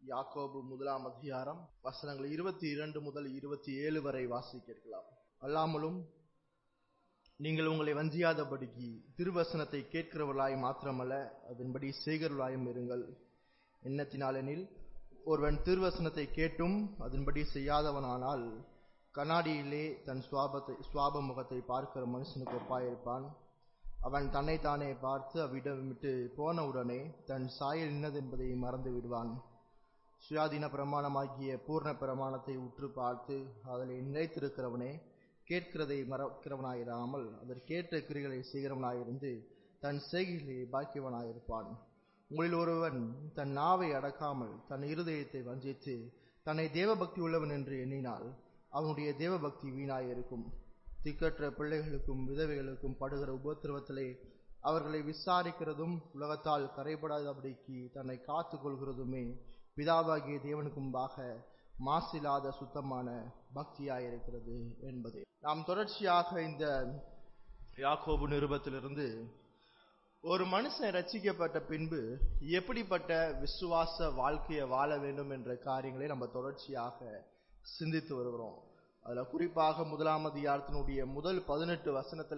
யாக்கோபு 1 அதிகாரம் வசனங்கள் 22 முதல் 27 வரை வாசிக்கலாம். அல்லாமலும் நீங்கள் உங்களை வஞ்சியாதபடிக்கு திருவசனத்தை கேட்கிறவர்களாய் மாத்திரமல்ல, அதன்படி செய்கிறவர்களாயும் இருங்கள். எண்ணத்தினாலெனில் ஒருவன் திருவசனத்தை கேட்டும் அதன்படி செய்யாதவனானால் கண்ணாடியிலே தன் சுவாப முகத்தை பார்க்கிற மனுஷனுக்கு ஒப்பாயிருப்பான். அவன் தன்னைத்தானே பார்த்து அவ்விடம் விட்டு போனவுடனே தன் சாயல் இன்னதென்பதை மறந்து விடுவான். சுயாதீன பிரமாணமாகிய பூர்ண பிரமாணத்தை உற்று பார்த்து அதில் நிலைத்திருக்கிறவனே கேட்கிறதை மறக்கிறவனாயிராமல் அதற்கேற்ற கிரிகளை செய்கிறவனாயிருந்து தன் செய்கையிலே பாக்கியவனாயிருப்பான். உங்களில் ஒருவன் தன் நாவை அடக்காமல் தன் இருதயத்தை வஞ்சித்து தன்னை தேவபக்தி உள்ளவன் என்று எண்ணினால் அவனுடைய தேவபக்தி வீணாயிருக்கும். திக்கற்ற பிள்ளைகளுக்கும் விதவைகளுக்கும் படுகிற உபத்திரவத்திலே அவர்களை விசாரிக்கிறதும் உலகத்தால் கரைபடாதபடிக்கு தன்னை காத்து கொள்கிறதுமே பிதாவாகிய தேவனுக்கு முன்பாக மாசில்லாத சுத்தமான பக்தியாயிருக்கிறது என்பதே. நாம் தொடர்ச்சியாக இந்த யாக்கோபு நிருபத்திலிருந்து ஒரு மனுஷன் ரட்சிக்கப்பட்ட பின்பு எப்படிப்பட்ட விசுவாச வாழ்க்கையை வாழ வேண்டும் என்ற காரியங்களை நம்ம தொடர்ச்சியாக சிந்தித்து வருகிறோம். அதுல குறிப்பாக 1 அதிகாரத்தினுடைய முதல் 18 வசனத்துல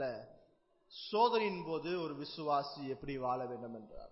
சோதனையின் போது ஒரு விசுவாசி எப்படி வாழ வேண்டும் என்றார்.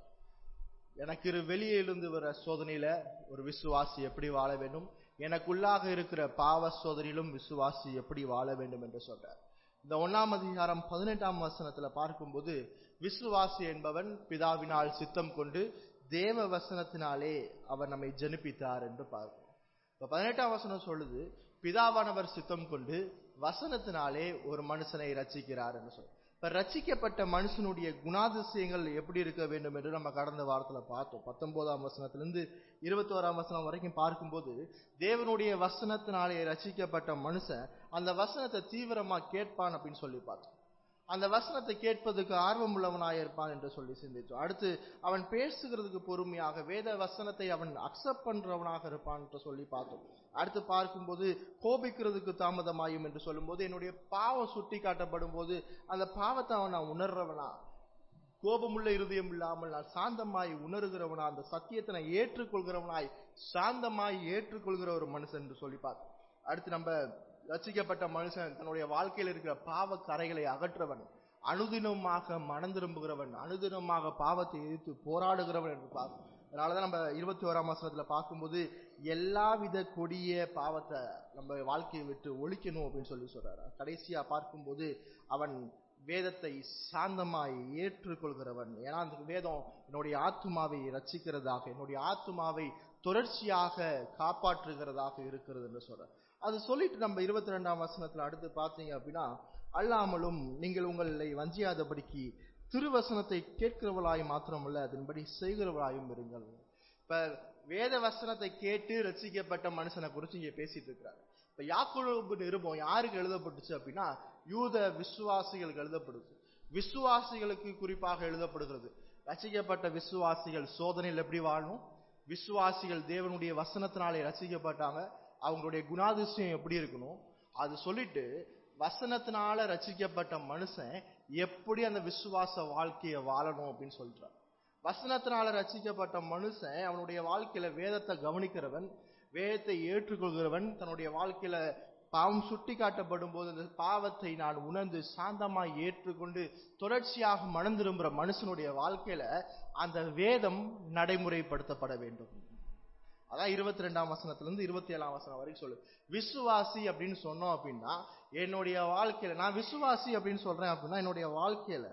எனக்கு வெளியே இருந்து வர சோதனையில ஒரு விசுவாசி எப்படி வாழ வேண்டும், எனக்குள்ளாக இருக்கிற பாவ சோதனையிலும் விசுவாசி எப்படி வாழ வேண்டும் என்று சொல்றார். இந்த 1 அதிகாரம் 18 வசனத்துல பார்க்கும்போது விசுவாசி என்பவன் பிதாவினால் சித்தம் கொண்டு தேவ வசனத்தினாலே அவர் நம்மை ஜனிப்பித்தார் என்று பார்க்கிறோம். இப்ப 18 வசனம் சொல்லுது, பிதாவானவர் சித்தம் கொண்டு வசனத்தினாலே ஒரு மனுஷனை ரட்சிக்கிறார் என்று சொல்ற. இப்ப ரட்சிக்கப்பட்ட மனுஷனுடைய குணாதிசயங்கள் எப்படி இருக்க வேண்டும் என்று நம்ம கடந்த வாரத்துல பார்த்தோம். 19 வசனத்திலிருந்து 21 வசனம் வரைக்கும் பார்க்கும்போது தேவனுடைய வசனத்தினாலே ரட்சிக்கப்பட்ட மனுஷன் அந்த வசனத்தை தீவிரமா கேட்பான் அப்படின்னு சொல்லி பார்த்தோம். அந்த வசனத்தை கேட்பதுக்கு ஆர்வம் உள்ளவனாயிருப்பான் என்று சொல்லி சிந்தித்தோம். அடுத்து அவன் பேசுகிறதுக்கு பொறுமையாக வேத வசனத்தை அவன் அக்செப்ட் பண்றவனாக இருப்பான் என்று சொல்லி பார்த்தோம். அடுத்து பார்க்கும்போது கோபிக்கிறதுக்கு தாமதமாயும் என்று சொல்லும் போது என்னுடைய பாவம் சுட்டி காட்டப்படும் போது அந்த பாவத்தை அவன் நான் உணர்றவனா, கோபமுள்ள இருதயம் இல்லாமல் நான் சாந்தமாய் உணர்கிறவனா, அந்த சத்தியத்தை நான் ஏற்றுக்கொள்கிறவனாய் சாந்தமாய் ஏற்றுக்கொள்கிற ஒரு மனுஷன் என்று சொல்லி பார்த்தோம். அடுத்து நம்ம ரட்சிக்கப்பட்ட மனுஷன் தன்னுடைய வாழ்க்கையில் இருக்கிற பாவ கரைகளை அகற்றவன், அனுதினமாக மனம் திரும்புகிறவன், அனுதினமாக பாவத்தை எதிர்த்து போராடுகிறவன் என்று பார்ப்போம். அதனாலதான் நம்ம 21 வசனத்துல பார்க்கும்போது எல்லாவித கொடிய பாவத்தை நம்ம வாழ்க்கையை விட்டு ஒழிக்கணும் அப்படின்னு சொல்லி சொல்றாரு. கடைசியா பார்க்கும்போது அவன் வேதத்தை சாந்தமாய் ஏற்றுக்கொள்கிறவன். ஏன்னா அந்த வேதம் என்னுடைய ஆத்துமாவை ரட்சிக்கிறதாக, என்னுடைய ஆத்துமாவை தொடர்ச்சியாக காப்பாற்றுகிறதாக இருக்கிறது என்று சொல்ற. அது சொல்லிட்டு நம்ம 22 வசனத்துல அடுத்து பார்த்தீங்க அப்படின்னா, அல்லாமலும் நீங்கள் உங்களை வஞ்சியாதபடிக்கு திருவசனத்தை கேட்கிறவளாய் மாத்திரமல்ல அதன்படி செய்கிறவளாயும் இருங்கள். இப்ப வேத வசனத்தை கேட்டு ரட்சிக்கப்பட்ட மனுஷனை குறிச்சு இங்க பேசிட்டு இருக்கிறார். இப்ப யாக்கோபு நிருபம் யாருக்கு எழுதப்பட்டுச்சு அப்படின்னா யூத விசுவாசிகளுக்கு எழுதப்படுது. விசுவாசிகளுக்கு குறிப்பாக எழுதப்படுகிறது. ரட்சிக்கப்பட்ட விசுவாசிகள் சோதனையில் எப்படி வாழணும், விசுவாசிகள் தேவனுடைய வசனத்தினாலே ரட்சிக்கப்பட்டாங்க, அவங்களுடைய குணாதிசயம் எப்படி இருக்கணும் அது சொல்லிட்டு வசனத்தினால ரட்சிக்கப்பட்ட மனுஷன் எப்படி அந்த விசுவாச வாழ்க்கையை வாழணும் அப்படின்னு சொல்றார். வசனத்தினால ரட்சிக்கப்பட்ட மனுஷன் அவனுடைய வாழ்க்கையில வேதத்தை கவனிக்கிறவன், வேதத்தை ஏற்றுக்கொள்கிறவன், தன்னுடைய வாழ்க்கையில பாவம் சுட்டி காட்டப்படும் போது அந்த பாவத்தை நான் உணர்ந்து சாந்தமாய் ஏற்றுக்கொண்டு தொடர்ச்சியாக மனம் திரும்புற மனுஷனுடைய வாழ்க்கையில அந்த வேதம் நடைமுறைப்படுத்தப்பட வேண்டும். அதான் 22 வசனத்திலிருந்து 27 வசனம் வரைக்கும் சொல்லு. விசுவாசி அப்படின்னு சொன்னோம் அப்படின்னா என்னுடைய வாழ்க்கையில நான் விசுவாசி அப்படின்னு சொல்றேன் அப்படின்னா என்னுடைய வாழ்க்கையில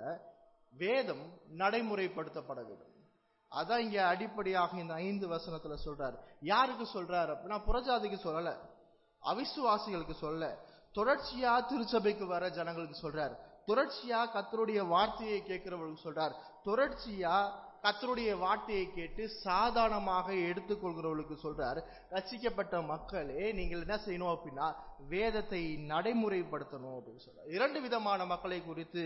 வேதம் நடைமுறைப்படுத்தப்பட வேண்டும். அதான் இங்க அடிப்படையாக இந்த 5 வசனத்துல சொல்றாரு. யாருக்கு சொல்றாரு அப்படின்னா புறஜாதிக்கு சொல்லல, அவிசுவாசிகளுக்கு சொல்ல, தொடர்ச்சியா திருச்சபைக்கு வர ஜனங்களுக்கு சொல்றார், தொடர்ச்சியா கர்த்தருடைய வார்த்தையை கேட்கிறவர்களுக்கு சொல்றார், தொடர்ச்சியா கர்த்தருடைய வார்த்தையை கேட்டு சாதாரணமாக எடுத்துக்கொள்கிறவர்களுக்கு சொல்றார். ரட்சிக்கப்பட்ட மக்களே நீங்கள் என்ன செய்யணும் அப்படின்னா வேதத்தை நடைமுறைப்படுத்தணும் அப்படின்னு சொல்றார். 2 விதமான மக்களை குறித்து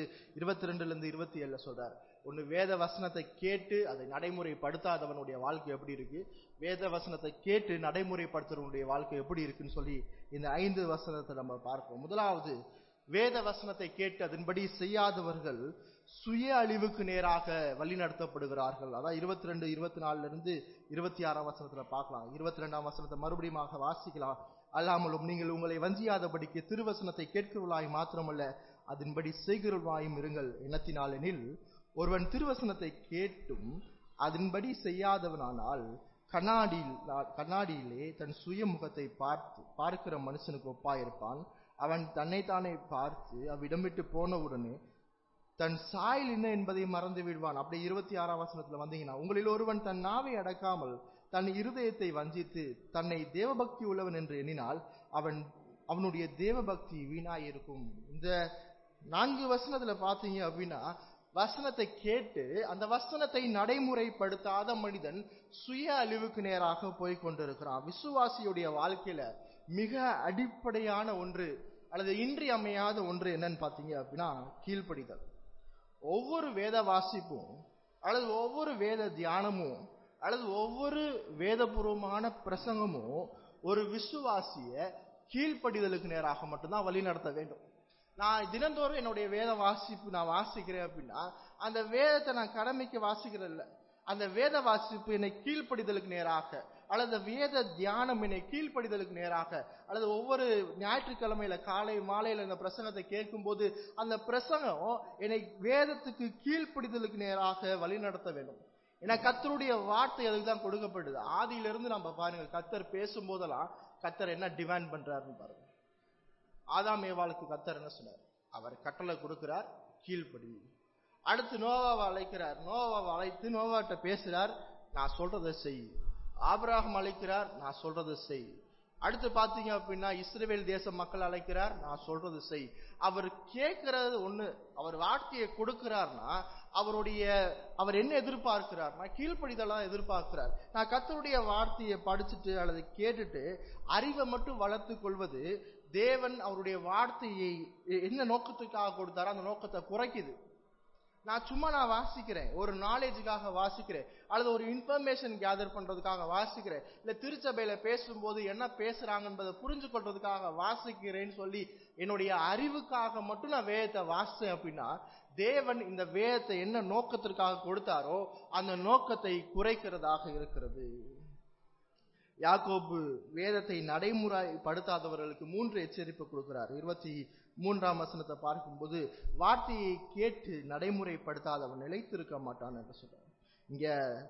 22 27 சொல்றார். ஒன்னு வேத வசனத்தை கேட்டு அதை நடைமுறைப்படுத்தாதவனுடைய வாழ்க்கை எப்படி இருக்கு, வேத வசனத்தை கேட்டு நடைமுறைப்படுத்துறவனுடைய வாழ்க்கை எப்படி இருக்குன்னு சொல்லி இந்த 5 வசனத்தை நம்ம பார்ப்போம். முதலாவது வேத வசனத்தை கேட்டு அதன்படி செய்யாதவர்கள் சுய அழிவுக்கு நேராக வழி நடத்தப்படுகிறார்கள். அதான் 22, 24 இருந்து 26ஆம் வசனத்துல பார்க்கலாம். 22ஆம் வசனத்தை மறுபடியும் வாசிக்கலாம். அல்லாமலும் நீங்கள் உங்களை வஞ்சியாதபடிக்கு திருவசனத்தை கேட்கிறவர்களாய் மாத்திரமல்ல, அதன்படி செய்கிறவர்களாயும் இருங்கள். எண்ணத்தினாலெனில் ஒருவன் திருவசனத்தை கேட்டும் அதன்படி செய்யாதவனானால் கண்ணாடியிலே தன் சுய முகத்தை பார்க்கிற மனுஷனுக்கு ஒப்பாயிருப்பான். அவன் தன்னைத்தானே பார்த்து அவ்விடமிட்டு போனவுடனே தன் சாயல் என்ன என்பதை மறந்து விடுவான். அப்படி 26ஆம் வசனத்துல வந்தீங்கன்னா, உங்களில் ஒருவன் தன் நாவை அடக்காமல் தன் இருதயத்தை வஞ்சித்து தன்னை தேவபக்தி உள்ளவன் என்று எண்ணினால் அவனுடைய தேவபக்தி வீணாயிருக்கும். இந்த 4 வசனத்துல பாத்தீங்க அப்படின்னா, வசனத்தை கேட்டு அந்த வசனத்தை நடைமுறைப்படுத்தாத மனிதன் சுய அழிவுக்கு நேராக போய் கொண்டிருக்கிறான். விசுவாசியுடைய வாழ்க்கையில மிக அடிப்படையான ஒன்று அல்லது இன்றியமையாத ஒன்று என்னன்னு பாத்தீங்க அப்படின்னா, கீழ்ப்படிதல். ஒவ்வொரு வேத வாசிப்பும் அல்லது ஒவ்வொரு வேத தியானமும் அல்லது ஒவ்வொரு வேதபூர்வமான பிரசங்கமும் ஒரு விசுவாசிய கீழ்ப்படிதலுக்கு நேராக மட்டும்தான் வழி நடத்த வேண்டும். நான் தினந்தோறும் என்னுடைய வேத வாசிப்பு நான் வாசிக்கிறேன் அப்படின்னா, அந்த வேதத்தை நான் கடமைக்கு வாசிக்கிறது இல்லை. அந்த வேத வாசிப்பு என்னை கீழ்ப்படிதலுக்கு நேராக அல்லது வேத தியானம் என்னை கீழ்ப்படிதலுக்கு நேராக அல்லது ஒவ்வொரு ஞாயிற்றுக்கிழமையில காலை மாலையில இந்த பிரசங்கத்தை கேட்கும் போது அந்த பிரசங்கம் என்னை வேதத்துக்கு கீழ்ப்படிதலுக்கு நேராக வழி நடத்த வேண்டும். ஏன்னா கர்த்தருடைய வார்த்தை அதுக்கு தான் கொடுக்கப்படுது. ஆதியிலிருந்து நம்ம பாருங்க, கர்த்தர் பேசும் போதெல்லாம் கர்த்தர் என்ன டிமாண்ட் பண்றாருன்னு பாருங்க. ஆதாம் ஏவாளுக்கு கர்த்தர் என்ன சொன்னார்? அவர் கட்டளை கொடுக்கிறார், கீழ்ப்படி. அடுத்து நோவாவை அழைக்கிறார். நோவாவை அழைத்து நோவாட்ட பேசுறார், நான் சொல்றதை செய். ஆபிரகாம் அழைக்கிறார், நான் சொல்றதை செய். அடுத்து பாத்தீங்க அப்படின்னா இஸ்ரவேல் தேச மக்கள் அழைக்கிறார், நான் சொல்றது செய். அவர் கேட்கறது ஒண்ணு, அவர் வார்த்தையை கொடுக்கிறார்னா அவர் என்ன எதிர்பார்க்கிறார்னா கீழ்ப்படிதலா எதிர்பார்க்கிறார். நான் கர்த்தருடைய வார்த்தையை படிச்சுட்டு அல்லது கேட்டுட்டு அறிவை மட்டும் வளர்த்து கொள்வது தேவன் அவருடைய வார்த்தையை என்ன நோக்கத்துக்காக கொடுத்தாரோ அந்த நோக்கத்தை குறைக்குது. நான் வாசிக்கிறேன், ஒரு நாலேஜுக்காக வாசிக்கிறேன் அல்லது ஒரு இன்ஃபர்மேஷன் கேதர் பண்றதுக்காக வாசிக்கிறேன், இல்ல திருச்சபையில பேசும்போது என்ன பேசுறாங்க என்பதை புரிஞ்சு கொள்றதுக்காக வாசிக்கிறேன்னு சொல்லி என்னுடைய அறிவுக்காக மட்டும் நான் வேதத்தை வாசிச்சேன் அப்படின்னா, தேவன் இந்த வேதத்தை என்ன நோக்கத்திற்காக கொடுத்தாரோ அந்த நோக்கத்தை குறைக்கிறதாக இருக்கிறது. யாக்கோபு வேதத்தை நடைமுறைப்படுத்தாதவர்களுக்கு 3 எச்சரிப்பு கொடுக்கிறார். 23ஆம் வசனத்தை பார்க்கும்போது, வார்த்தையை கேட்டு நடைமுறைப்படுத்தாதவன் நிலைத்திருக்க மாட்டான் என்று சொல்றார். இங்க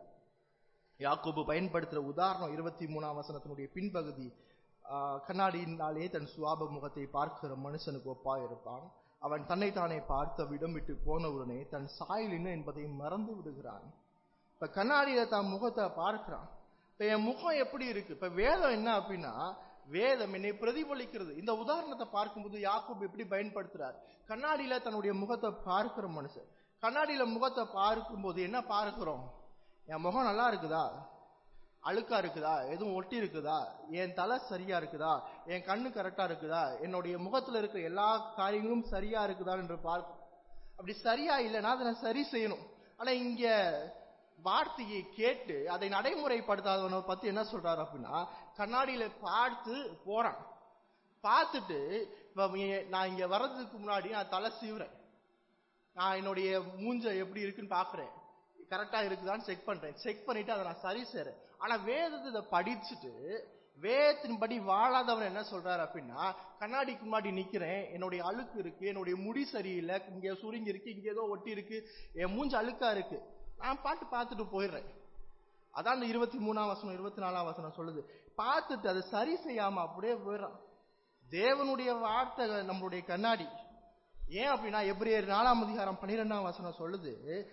யாக்கோபு பயன்படுத்துற உதாரணம் 23ஆம் வசனத்தினுடைய பின்பகுதி, கண்ணாடியினாலே தன் சுவாப முகத்தை பார்க்கிற மனுஷனுக்கு ஒப்பா இருப்பான். அவன் தன்னைத்தானே பார்த்த விடம் விட்டு போனவுடனே தன் சாயல் என்ன என்பதை மறந்து விடுகிறான். இப்ப கண்ணாடியில தான் முகத்தை பார்க்கிறான். இப்ப என் முகம் எப்படி இருக்கு? இப்ப வேதம் என்ன அப்படின்னா, வேதம் என்னை பிரதிபலிக்கிறது. இந்த உதாரணத்தை பார்க்கும்போது யாக்கோபு எப்படி பயன்படுத்துறார்? கண்ணாடியில தன்னுடைய முகத்தை பார்க்கிற மனுஷன், கண்ணாடியில முகத்தை பார்க்கும்போது என்ன பார்க்கிறோம்? என் முகம் நல்லா இருக்குதா, அழுக்கா இருக்குதா, எதுவும் ஒட்டி இருக்குதா, என் தலை சரியா இருக்குதா, என் கண்ணு கரெக்டா இருக்குதா, என்னுடைய முகத்துல இருக்கிற எல்லா காரியங்களும் சரியா இருக்குதா என்று பார்க்கும். அப்படி சரியா இல்லைன்னா அதை நான் சரி செய்யணும். ஆனா இங்க வார்த்தையை கேட்டு அதை நடைமுறைப்படுத்தாதவனை பத்தி என்ன சொல்றாரு அப்படின்னா, கண்ணாடியில பார்த்து போறான். பார்த்துட்டு நான் இங்க வர்றதுக்கு முன்னாடி நான் தலை சீவுறேன், நான் என்னுடைய மூஞ்ச எப்படி இருக்குன்னு பாக்குறேன், கரெக்டா இருக்குதான்னு செக் பண்றேன். செக் பண்ணிட்டு அதை நான் சரி செய்றேன். ஆனா வேதத்தை படிச்சுட்டு வேதத்தின்படி வாழாதவன் என்ன சொல்றாரு அப்படின்னா, கண்ணாடிக்கு முன்னாடி நிக்கிறேன், என்னுடைய அழுக்கு இருக்கு, என்னுடைய முடி சரியில்லை, இங்க சுருங்கி இருக்கு, இங்க ஏதோ ஒட்டி இருக்கு, என் மூஞ்ச அழுக்கா இருக்கு, நான் பார்த்துட்டு போயிடுறேன். அதான் இந்த 23ஆம் வசனம் 24ஆம் வசனம் சொல்லுது. பார்த்துட்டு அதை சரி செய்யாம அப்படியே போயிடுறான். தேவனுடைய வார்த்தை நம்மளுடைய கண்ணாடி. ஏன் அப்படின்னா எபிரேயர் 4ஆம் அதிகாரம் 12ஆம் வசனம் சொல்லுது,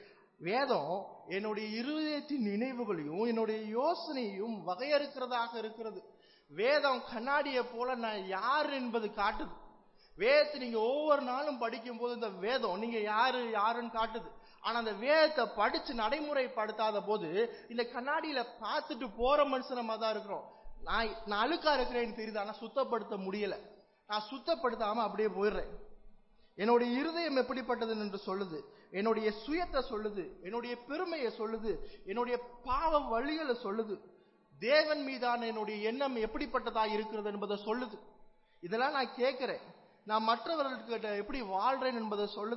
வேதம் என்னுடைய இருதயத்தின் நினைவுகளையும் என்னுடைய யோசனையும் வகையறுக்கிறதாக இருக்கிறது. வேதம் கண்ணாடியை போல நான் யார் என்பது காட்டுது. வேதத்தை நீங்க ஒவ்வொரு நாளும் படிக்கும் போது இந்த வேதம் நீங்க யாருன்னு காட்டுது. ஆனா அந்த வேதத்தை படிச்சு நடைமுறைப்படுத்தாத போது இந்த கண்ணாடியில பார்த்துட்டு போற மனுஷனமா தான் இருக்கிறோம். நான் அழுக்கா இருக்கிறேன்னு தெரியுது, ஆனா சுத்தப்படுத்த முடியல. நான் சுத்தப்படுத்தாம அப்படியே போயிடுறேன். என்னுடைய இருதயம் எப்படிப்பட்டது என்று சொல்லுது, என்னுடைய சுயத்தை சொல்லுது, என்னுடைய பெருமையை சொல்லுது, என்னுடைய பாவ வழிகளை சொல்லுது, தேவன் மீதான என்னுடைய எண்ணம் எப்படிப்பட்டதா இருக்கிறது என்பதை சொல்லுது. இதெல்லாம் நான் கேட்கிறேன். நான் மற்றவர்களுக்கு எப்படி வாழ்றேன் என்பதை சொல்லுது.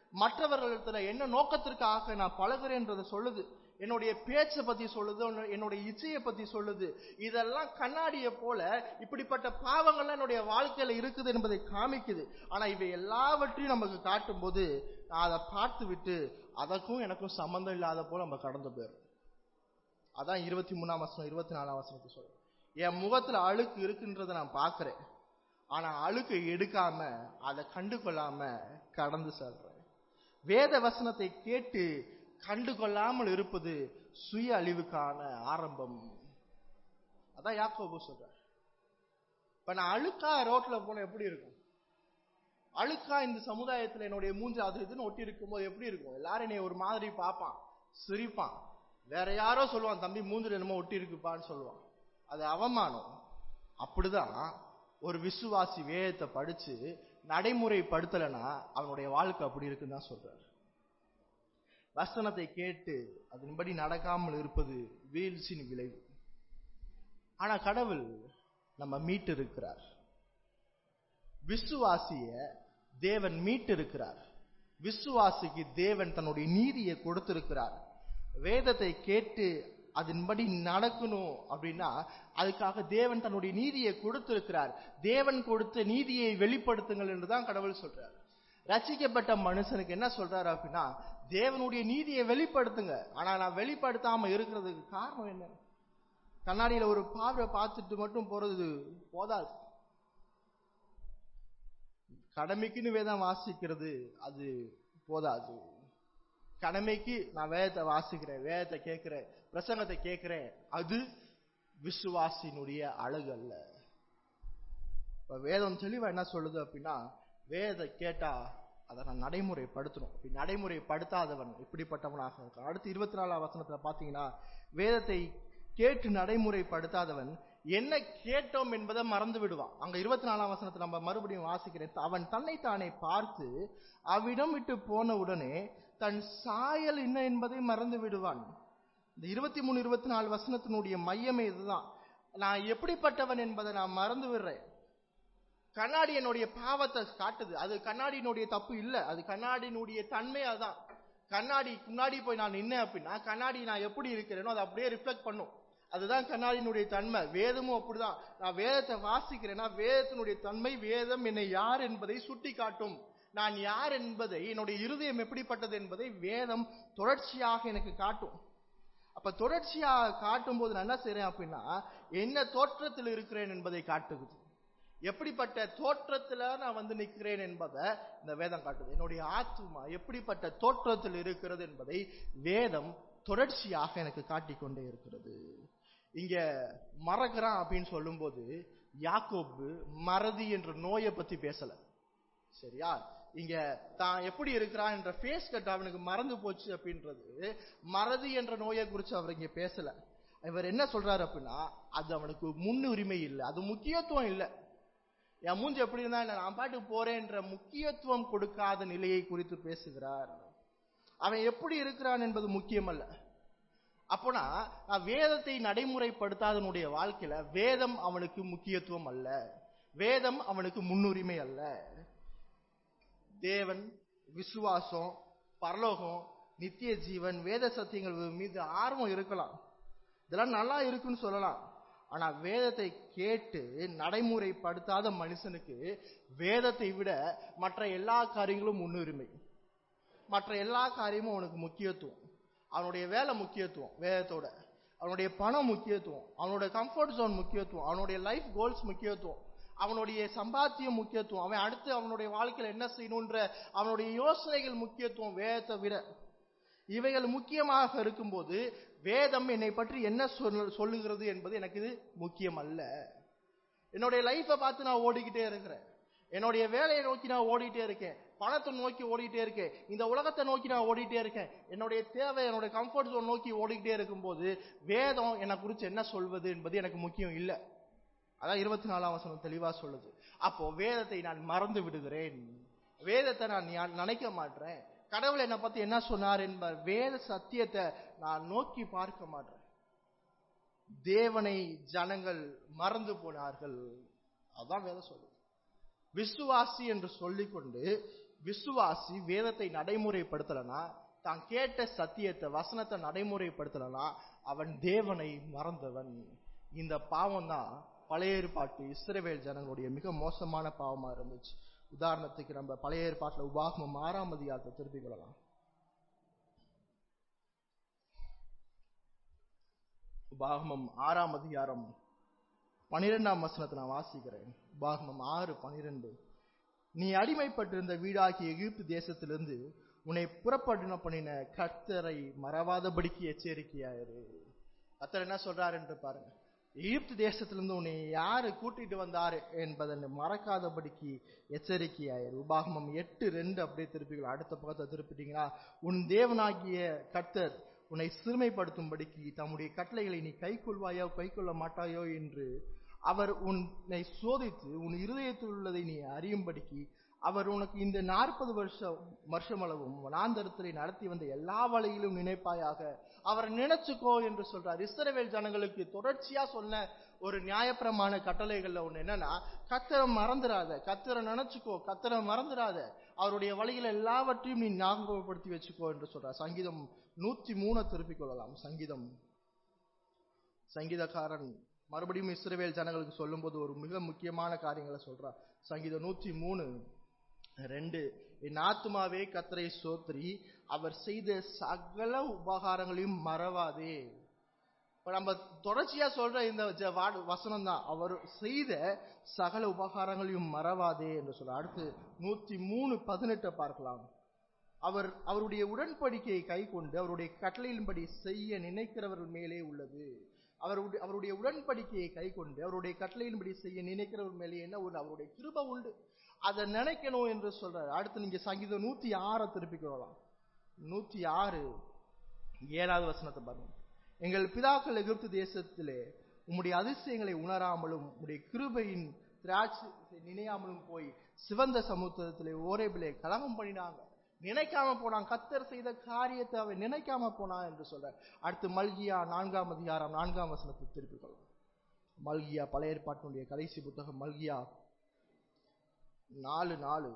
மற்றவர்களிடத்துல என்ன நோக்கத்திற்காக நான் பழகுறேன்றதை சொல்லுது, என்னுடைய பேச்சை பத்தி சொல்லுது, என்னுடைய இச்சையை பத்தி சொல்லுது. இதெல்லாம் கண்ணாடியை போல இப்படிப்பட்ட பாவங்கள்லாம் என்னுடைய வாழ்க்கையில இருக்குது என்பதை காமிக்குது. ஆனா இவை எல்லாவற்றையும் நமக்கு காட்டும் போது நான் அதை பார்த்து விட்டு அதற்கும் எனக்கும் சம்பந்தம் இல்லாத போல நம்ம கடந்து போயிடும். அதான் 23ஆம் வசனம் 24ஆம் வசனத்தை சொல்றேன். என் முகத்துல அழுக்கு இருக்குன்றதை நான் பார்க்கிறேன், ஆனா அழுக்கை எடுக்காம அதை கண்டு கொள்ளாம கடந்து செல்றேன். வேத வசனத்தை கேட்டு கண்டு கொள்ளாமல் இருப்பது சுய அழிவுக்கான ஆரம்பம். அதான் யாக்கோபு சொல்ற. இப்ப நான் அழுக்கா ரோட்ல போன எப்படி இருக்கும்? அழுக்கா இந்த சமுதாயத்துல என்னுடைய மூஞ்சி அது இதுன்னு ஒட்டி இருக்கும்போது எப்படி இருக்கும்? எல்லாரும் என்னை ஒரு மாதிரி பார்ப்பான், சிரிப்பான். வேற யாரோ சொல்லுவான், தம்பி மூஞ்சில என்னமோ ஒட்டி இருக்குப்பான்னு சொல்லுவான். அது அவமானம். அப்படிதான் ஒரு விசுவாசி வேதத்தை படிச்சு நடைமுறைப்படுத்தலைன்னா அவனுடைய வாழ்க்கை அப்படி இருக்குன்னு தான் சொல்றாரு. வசனத்தை கேட்டு அதன்படி நடக்காமல் இருப்பது வீழ்ச்சியின் விளைவு. ஆனா கடவுள் நம்ம மீட்டு இருக்கிறார். விசுவாசிய தேவன் மீட்டு இருக்கிறார். விசுவாசிக்கு தேவன் தன்னுடைய நீதியை கொடுத்திருக்கிறார். வேதத்தை கேட்டு அதன்படி நடக்கணும் அப்படின்னா அதுக்காக தேவன் தன்னுடைய நீதியை கொடுத்திருக்கிறார். தேவன் கொடுத்த நீதியை வெளிப்படுத்துங்கள் என்றுதான் கடவுள் சொல்றார். ரட்சிக்கப்பட்ட மனுஷனுக்கு என்ன சொல்றாரு அப்படின்னா, தேவனுடைய நீதியை வெளிப்படுத்துங்க. ஆனா நான் வெளிப்படுத்தாம இருக்கிறதுக்கு காரணம் என்ன? கண்ணாடியில ஒரு பார்வை பார்த்துட்டு மட்டும் போறது போதாது. கடமைக்குன்னு வேதம் வாசிக்கிறது அது போதாது. கடமைக்கு நான் வேதத்தை வாசிக்கிறேன், வேதத்தை கேட்கிறேன், பிரசங்கத்தை கேட்கிறேன், அது விசுவாசினுடைய அழகு அல்ல. வேதம் தெளிவா என்ன சொல்லுது அப்படின்னா, வேதத்தை கேட்டா அதை நான் நடைமுறைப்படுத்தணும். நடைமுறைப்படுத்தாதவன் இப்படிப்பட்டவனாக இருக்கான். அடுத்து 24ஆம் வசனத்துல பாத்தீங்கன்னா, வேதத்தை கேட்டு நடைமுறைப்படுத்தாதவன் என்ன கேட்டோம் என்பதை மறந்து விடுவான். அங்க 24ஆம் வசனத்தை நம்ம மறுபடியும் வாசிக்கிறேன். அவன் தன்னைத்தானே பார்த்து அவ்விடம் விட்டு போன உடனே தன் சாயல் என்ன என்பதை மறந்து விடுவான். இந்த 23, 24 வசனத்தினுடைய மையமே இதுதான். நான் எப்படிப்பட்டவன் என்பதை நான் மறந்து விடுறேன். கண்ணாடி என்னுடைய பாவத்தை காட்டுது, அது கண்ணாடியினுடைய தப்பு இல்லை, அது கண்ணாடியினுடைய தன்மை. அதுதான் கண்ணாடி முன்னாடி போய் நான் நின்னேன் அப்படின்னா கண்ணாடி நான் எப்படி இருக்கிறேனோ அதை அப்படியே ரிஃப்ளெக்ட் பண்ணும். அதுதான் கண்ணாடியினுடைய தன்மை. வேதமும் அப்படிதான். நான் வேதத்தை வாசிக்கிறேன்னா வேதத்தினுடைய தன்மை, வேதம் என்னை யார் என்பதை சுட்டி காட்டும். நான் யார் என்பதை, என்னுடைய இருதயம் எப்படிப்பட்டது என்பதை வேதம் தொடர்ச்சியாக எனக்கு காட்டும். அப்ப தொடர்ச்சியாக காட்டும் போது நான் என்ன செய்றேன் அப்படின்னா, என்ன தோற்றத்தில் இருக்கிறேன் என்பதை காட்டுது. எப்படிப்பட்ட தோற்றத்துல நான் வந்து நிற்கிறேன் என்பதை இந்த வேதம் காட்டுது. என்னுடைய ஆத்துமா எப்படிப்பட்ட தோற்றத்தில் இருக்கிறது என்பதை வேதம் தொடர்ச்சியாக எனக்கு காட்டிக்கொண்டே இருக்கிறது. இங்க மறக்கிறான் அப்படின்னு சொல்லும் போது யாக்கோபு மறதி என்ற நோயை பத்தி பேசல, சரியா? இங்க தான் எப்படி இருக்கிறான் என்ற ஃபேஸ் கட் அவனுக்கு மறந்து போச்சு அப்படின்றது மறதி என்ற நோயை குறித்து அவர் இங்க பேசல. இவர் என்ன சொல்றாரு அப்படின்னா, அது அவனுக்கு முன்னுரிமை இல்லை, அது முக்கியத்துவம் இல்லை. என் மூஞ்சி எப்படி இருந்தா நான் பாட்டுக்கு போறேன்ற முக்கியத்துவம் கொடுக்காத நிலையை குறித்து பேசுகிறார். அவன் எப்படி இருக்கிறான் என்பது முக்கியம் அல்ல. அப்போனா வேதத்தை நடைமுறைப்படுத்தாதனுடைய வாழ்க்கையில வேதம் அவனுக்கு முக்கியத்துவம் அல்ல, வேதம் அவனுக்கு முன்னுரிமை அல்ல. தேவன், விசுவாசம், பரலோகம், நித்திய ஜீவன், வேத சத்தியங்கள் மீது ஆர்வம் இருக்கலாம், இதெல்லாம் நல்லா இருக்குன்னு சொல்லலாம். ஆனா வேதத்தை கேட்டு நடைமுறைப்படுத்தாத மனுஷனுக்கு வேதத்தை விட மற்ற எல்லா காரியங்களும் முன்னுரிமை. மற்ற எல்லா காரியமும் அவனுக்கு முக்கியத்துவம். அவனுடைய வேலை முக்கியத்துவம் வேதத்தோட, அவனுடைய பணம் முக்கியத்துவம், அவனுடைய கம்ஃபர்ட் ஜோன் முக்கியத்துவம், அவனுடைய லைஃப் கோல்ஸ் முக்கியத்துவம், அவனுடைய சம்பாத்தியம் முக்கியத்துவம், அவன் அடுத்து அவனுடைய வாழ்க்கையில் என்ன செய்யணுன்ற அவனுடைய யோசனைகள் முக்கியத்துவம் வேதத்தை விட. இவைகள் முக்கியமாக இருக்கும்போது வேதம் என்னை பற்றி என்ன சொல்லுகிறது என்பது எனக்கு இது முக்கியம் அல்ல. என்னுடைய லைஃபை பார்த்து நான் ஓடிக்கிட்டே இருக்கிறேன், என்னுடைய வேலையை நோக்கி நான் ஓடிட்டே இருக்கேன், பணத்தை நோக்கி ஓடிட்டே இருக்கேன், இந்த உலகத்தை நோக்கி நான் ஓடிட்டே இருக்கேன், என்னுடைய தேவை, என்னுடைய கம்ஃபர்ட் ஜோன் நோக்கி ஓடிக்கிட்டே இருக்கும்போது வேதம் என்னை குறித்து என்ன சொல்வது என்பது எனக்கு முக்கியம் இல்லை. அதான் 24ஆம் வசனம் தெளிவா சொல்லுது. அப்போ வேதத்தை நான் மறந்து விடுகிறேன், வேதத்தை நான் நினைக்க மாட்டேன், கடவுள் என்னை பத்தி என்ன சொன்னார் என்ப வேத சத்தியத்தை நான் நோக்கி பார்க்க மாட்டேன். தேவனை ஜனங்கள் மறந்து போனார்கள், அதான் வேதம் சொல்லுது. விசுவாசி என்று சொல்லிக்கொண்டு விசுவாசி வேதத்தை நடைமுறைப்படுத்தலனா, தான் கேட்ட சத்தியத்தை வசனத்தை நடைமுறைப்படுத்தலனா அவன் தேவனை மறந்தவன். இந்த பாவம் தான் பழைய ஏற்பாட்டு இஸ்ரவேல் ஜனங்களுடைய மிக மோசமான பாவமா இருந்துச்சு. உதாரணத்துக்கு நம்ம பழைய ஏற்பாட்டுல உபாகமம் 6ஆம் அதிகாரத்தை திருப்பிக் கொள்ளலாம். உபாகமம் 6ஆம் அதிகாரம் 12ஆம் வசனத்தை நான் வாசிக்கிறேன். உபாகமம் 6:12. நீ அடிமைப்பட்டிருந்த வீடாகிய எகிப்து தேசத்திலிருந்து உன்னை புறப்பட பண்ணின கர்த்தரை மறவாதபடிக்கு எச்சரிக்கையாயிரு. கர்த்தர் என்ன சொல்றாரு என்று பாருங்க. எகிப்து தேசத்திலிருந்து உன்னை யாரு கூட்டிட்டு வந்தாரு என்பதை மறக்காதபடிக்கு எச்சரிக்கையாயிரு. உபாகமம் 8:2 அப்படியே திருப்பிக்கலாம். அடுத்த பக்கத்தை திருப்பிட்டீங்கன்னா, உன் தேவனாகிய கர்த்தர் உன்னை சிறுமைப்படுத்தும்படிக்கு தம்முடைய கட்டளைகளை நீ கை கொள்வாயோ கை கொள்ள மாட்டாயோ என்று அவர் உன்னை சோதித்து உன் இருதயத்தில் உள்ளதை நீ அறியும்படிக்கு அவர் உனக்கு இந்த 40 வருஷமளவும் வனாந்தரத்திலே நடத்தி வந்த எல்லா வழியிலும் நினைப்பாயாக. அவரை நினைச்சுக்கோ என்று சொல்றார். இஸ்ரவேல் ஜனங்களுக்கு தொடர்ச்சியா சொன்ன ஒரு நியாயப்பிரமாண கட்டளைகள்ல ஒண்ணு என்னன்னா, கர்த்தரை மறந்துடாத, கர்த்தரை நினைச்சுக்கோ, கர்த்தரை மறந்துடாத, அவருடைய வழிகள் எல்லாவற்றையும் நீ ஞாபகப்படுத்தி வச்சுக்கோ என்று சொல்றார். சங்கீதம் 103 திருப்பிக் கொள்ளலாம். சங்கீதக்காரன் மறுபடியும் இஸ்ரவேல் ஜனங்களுக்கு சொல்லும் போது ஒரு மிக முக்கியமான காரியங்களை சொல்றார். சங்கீதம் 103:2. என் ஆத்துமாவே கர்த்தரை ஸ்தோத்திரி, அவர் செய்த சகல உபகாரங்களையும் மறவாதே. இப்ப நம்ம தொடர்ச்சியா சொல்ற இந்த வசனம் தான், அவர் செய்த சகல உபகாரங்களையும் மறவாதே என்று சொல்ற. அடுத்து 103:18 பார்க்கலாம். அவருடைய உடன்படிக்கையை கை கொண்டு அவருடைய கட்டளையின்படி செய்ய நினைக்கிறவர்கள் மேலே உள்ளது. அவருடைய உடன்படிக்கையை கை கொண்டு அவருடைய கட்டளையின்படி செய்ய நினைக்கிறவர் மேலே என்ன உண்டு? அவருடைய கிருபை உண்டு. அதை நினைக்கணும் என்று சொல்றாரு. அடுத்து நீங்க சங்கீதம் 106 திருப்பிக் கொள்ளலாம். 106:7 வசனத்தை பாருங்க. எங்கள் பிதாக்கள் எகிப்து தேசத்திலே உம்முடைய அதிசயங்களை உணராமலும் உம்முடைய கிருபையின் திராட்சை நினையாமலும் போய் சிவந்த சமுத்திரத்திலே ஓரேபிலே கலகம் பண்ணினாங்க. நினைக்காம போனான். கர்த்தர் செய்த காரியத்தை அவன் நினைக்காம போனான் என்று சொல்ற. அடுத்து மல்கியா 4ஆம் அதிகாரம் 4ஆம் வசனத்தை திருப்பிக் கொள்ளலாம். மல்கியா பழைய ஏற்பாட்டினுடைய கடைசி புத்தகம் மல்கியா 4:4.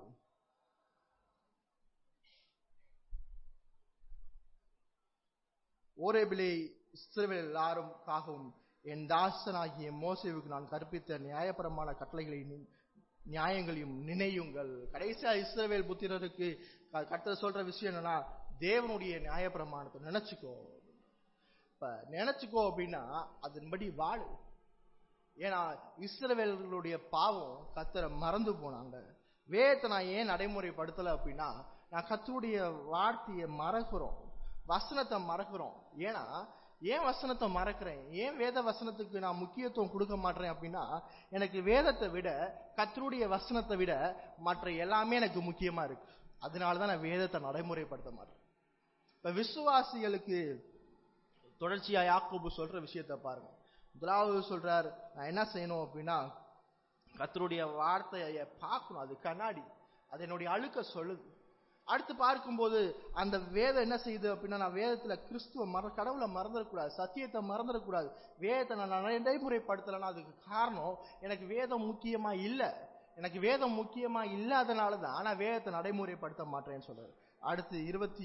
ஓரேபிலே இஸ்ரவேல் எல்லாருக்காகவும் என் தாசனாகிய மோசேவுக்கு நான் கற்பித்த நியாயப்பிரமாண கட்டளைகளையும் நியாயங்களையும் நினையுங்கள். கடைசியா இஸ்ரவேல் புத்திரருக்கு கர்த்தர் சொல்ற விஷயம் என்னன்னா, தேவனுடைய நியாயப்பிரமாணத்தை நினைச்சுக்கோ. இப்ப நினைச்சுக்கோ அப்படின்னா அதன்படி வாழு. ஏன்னா இஸ்ரவேலர்களுடைய பாவம் கர்த்தரை மறந்து போனாங்க. வேதத்தை நான் ஏன் நடைமுறைப்படுத்தல அப்படின்னா, நான் கர்த்தருடைய வார்த்தையை மறக்கிறோம், வசனத்தை மறக்கிறோம். ஏன் வசனத்தை மறக்கிறேன், ஏன் வேத வசனத்துக்கு நான் முக்கியத்துவம் கொடுக்க மாட்டேன் அப்படின்னா, எனக்கு வேதத்தை விட கர்த்தருடைய வசனத்தை விட மற்ற எல்லாமே எனக்கு முக்கியமா இருக்கு. அதனாலதான் நான் வேதத்தை நடைமுறைப்படுத்த மாட்டேன். இப்ப விசுவாசிகளுக்கு தொடர்ச்சியா யாக்கோபு சொல்ற விஷயத்தை பாருங்க. முதலாவது சொல்றார், நான் என்ன செய்யணும் அப்படின்னா கர்த்தருடைய வார்த்தையை பார்க்கணும். அது கண்ணாடி, அது என்னுடைய அழுக்க சொல்லுது. அடுத்து பார்க்கும்போது அந்த வேதம் என்ன செய்யுது அப்படின்னா, நான் வேதத்துல கிறிஸ்துவ கடவுளை மறந்துடக்கூடாது, சத்தியத்தை மறந்துடக்கூடாது. வேதத்தை நான் நடைமுறைப்படுத்தலைன்னா அதுக்கு காரணம் எனக்கு வேதம் முக்கியமா இல்லை. எனக்கு வேதம் முக்கியமா இல்லாதனாலதான் நான் வேதத்தை நடைமுறைப்படுத்த மாட்டேன்னு சொல்றாரு. அடுத்து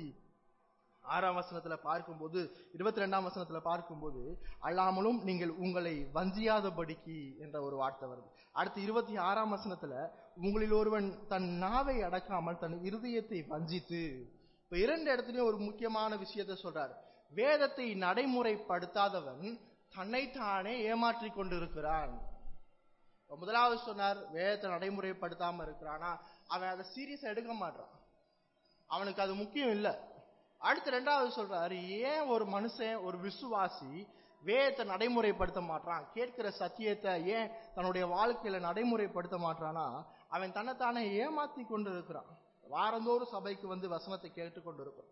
26ஆம் வசனத்துல பார்க்கும்போது 22ஆம் வசனத்துல பார்க்கும்போது அல்லாமலும் நீங்கள் உங்களை வஞ்சியாதபடிக்கு என்ற ஒரு வார்த்தை வருது. அடுத்து 26ஆம் வசனத்துல உங்களில் ஒருவன் தன் நாவை அடக்காமல் தன் இருதயத்தை வஞ்சித்து. இப்ப 2 இடத்துலயும் ஒரு முக்கியமான விஷயத்த சொல்றாரு. வேதத்தை நடைமுறைப்படுத்தாதவன் தன்னைத்தானே ஏமாற்றி கொண்டு இருக்கிறான். முதலாவது சொன்னார், வேதத்தை நடைமுறைப்படுத்தாம இருக்கிறானா அவன் அதை சீரியஸா எடுக்க மாட்டான், அவனுக்கு அது முக்கியம் இல்லை. அடுத்து 2வது சொல்றாரு, ஏன் ஒரு மனுஷன் ஒரு விசுவாசி வேதத்தை நடைமுறைப்படுத்த மாட்டான், கேட்கிற சத்தியத்தை ஏன் தன்னுடைய வாழ்க்கையில நடைமுறைப்படுத்த மாட்டானா, அவன் தன்னைத்தானே ஏமாத்தி கொண்டு இருக்கிறான். வாரந்தோறும் சபைக்கு வந்து வசனத்தை கேட்டுக்கொண்டு இருக்கிறான்.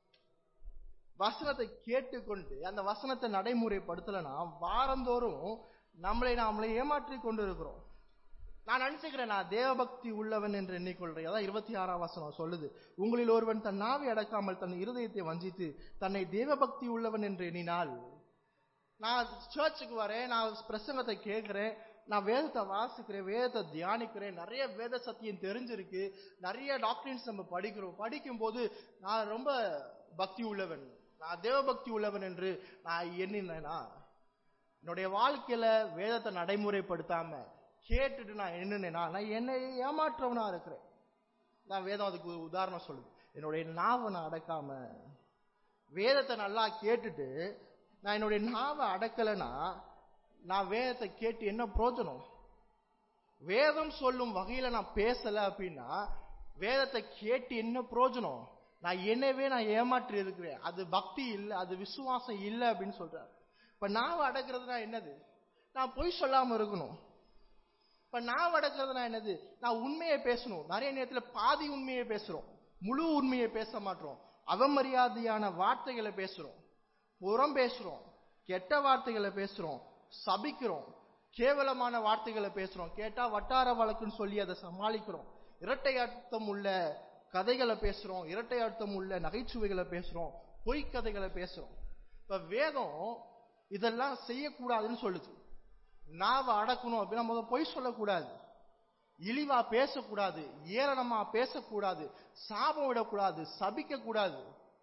வசனத்தை கேட்டுக்கொண்டு அந்த வசனத்தை நடைமுறைப்படுத்தலைன்னா வாரந்தோறும் நாமளே ஏமாற்றி கொண்டு இருக்கிறோம். நான் நினைச்சுக்கிறேன், நான் தேவபக்தி உள்ளவன் என்று எண்ணிக்கொள்றேன். அதான் 26ஆம் வசனம் சொல்லுது, உங்களில் ஒருவன் தன் நாவை அடக்காமல் தன் இருதயத்தை வஞ்சித்து தன்னை தேவபக்தி உள்ளவன் என்று எண்ணினால். நான் சர்ச்சுக்கு வரேன், நான் பிரசங்கத்தை கேட்கிறேன், நான் வேதத்தை வாசிக்கிறேன், வேதத்தை தியானிக்கிறேன், நிறைய வேத சத்தியம் தெரிஞ்சிருக்கு, நிறைய டாக்டரின்ஸ் நம்ம படிக்கும் போது நான் ரொம்ப பக்தி உள்ளவன், நான் தேவ பக்தி உள்ளவன் என்று நான் எண்ணினேனா, என்னுடைய வாழ்க்கையில வேதத்தை நடைமுறைப்படுத்தாம கேட்டுட்டு நான் எண்ணினேனா, நான் என்னை ஏமாற்றவனா இருக்கிறேன். நான் வேதம் அதுக்கு உதாரணம் சொல்லுது. என்னுடைய நாவை நான் அடக்காம வேதத்தை நல்லா கேட்டுட்டு நான் என்னுடைய நாவை அடக்கலைன்னா நான் வேதத்தை கேட்டு என்ன பிரயோஜனம்? வேதம் சொல்லும் வகையில நான் பேசல அப்படின்னா வேதத்தை கேட்டு என்ன பிரயோஜனம்? நான் ஏமாற்றி இருக்கிறேன். அது பக்தி இல்லை, அது விசுவாசம் இல்லை அப்படின்னு சொல்றாரு. இப்ப நாவை அடக்கிறதுனா என்னது? நான் பொய் சொல்லாம இருக்கணும். இப்ப நாவை அடக்கிறதுனா என்னது? நான் உண்மையை பேசணும். நிறைய நேரத்துல பாதி உண்மையை பேசுறோம், முழு உண்மையை பேச மாட்டோம். அவமரியாதையான வார்த்தைகளை பேசுறோம், புறம் பேசுறோம், கெட்ட வார்த்தைகளை பேசுறோம், சபிக்கிறோம், கேவலமான வார்த்தைகளை பேசுறோம், கேட்டா வட்டார வழக்குன்னு சொல்லி அதை சமாளிக்கிறோம், இரட்டை அர்த்தம் உள்ள கதைகளை பேசுறோம், இரட்டை அர்த்தம் உள்ள நகைச்சுவைகளை பேசுறோம், பொய் கதைகளை பேசுறோம். இப்ப வேதம் இதெல்லாம் செய்யக்கூடாதுன்னு சொல்லுது. நாவை அடக்கணும் அப்படின்னா முதல்ல பொய் சொல்லக்கூடாது, இழிவா பேசக்கூடாது, ஏளனமா பேசக்கூடாது, சாபம் விடக்கூடாது, சபிக்க கூடாது,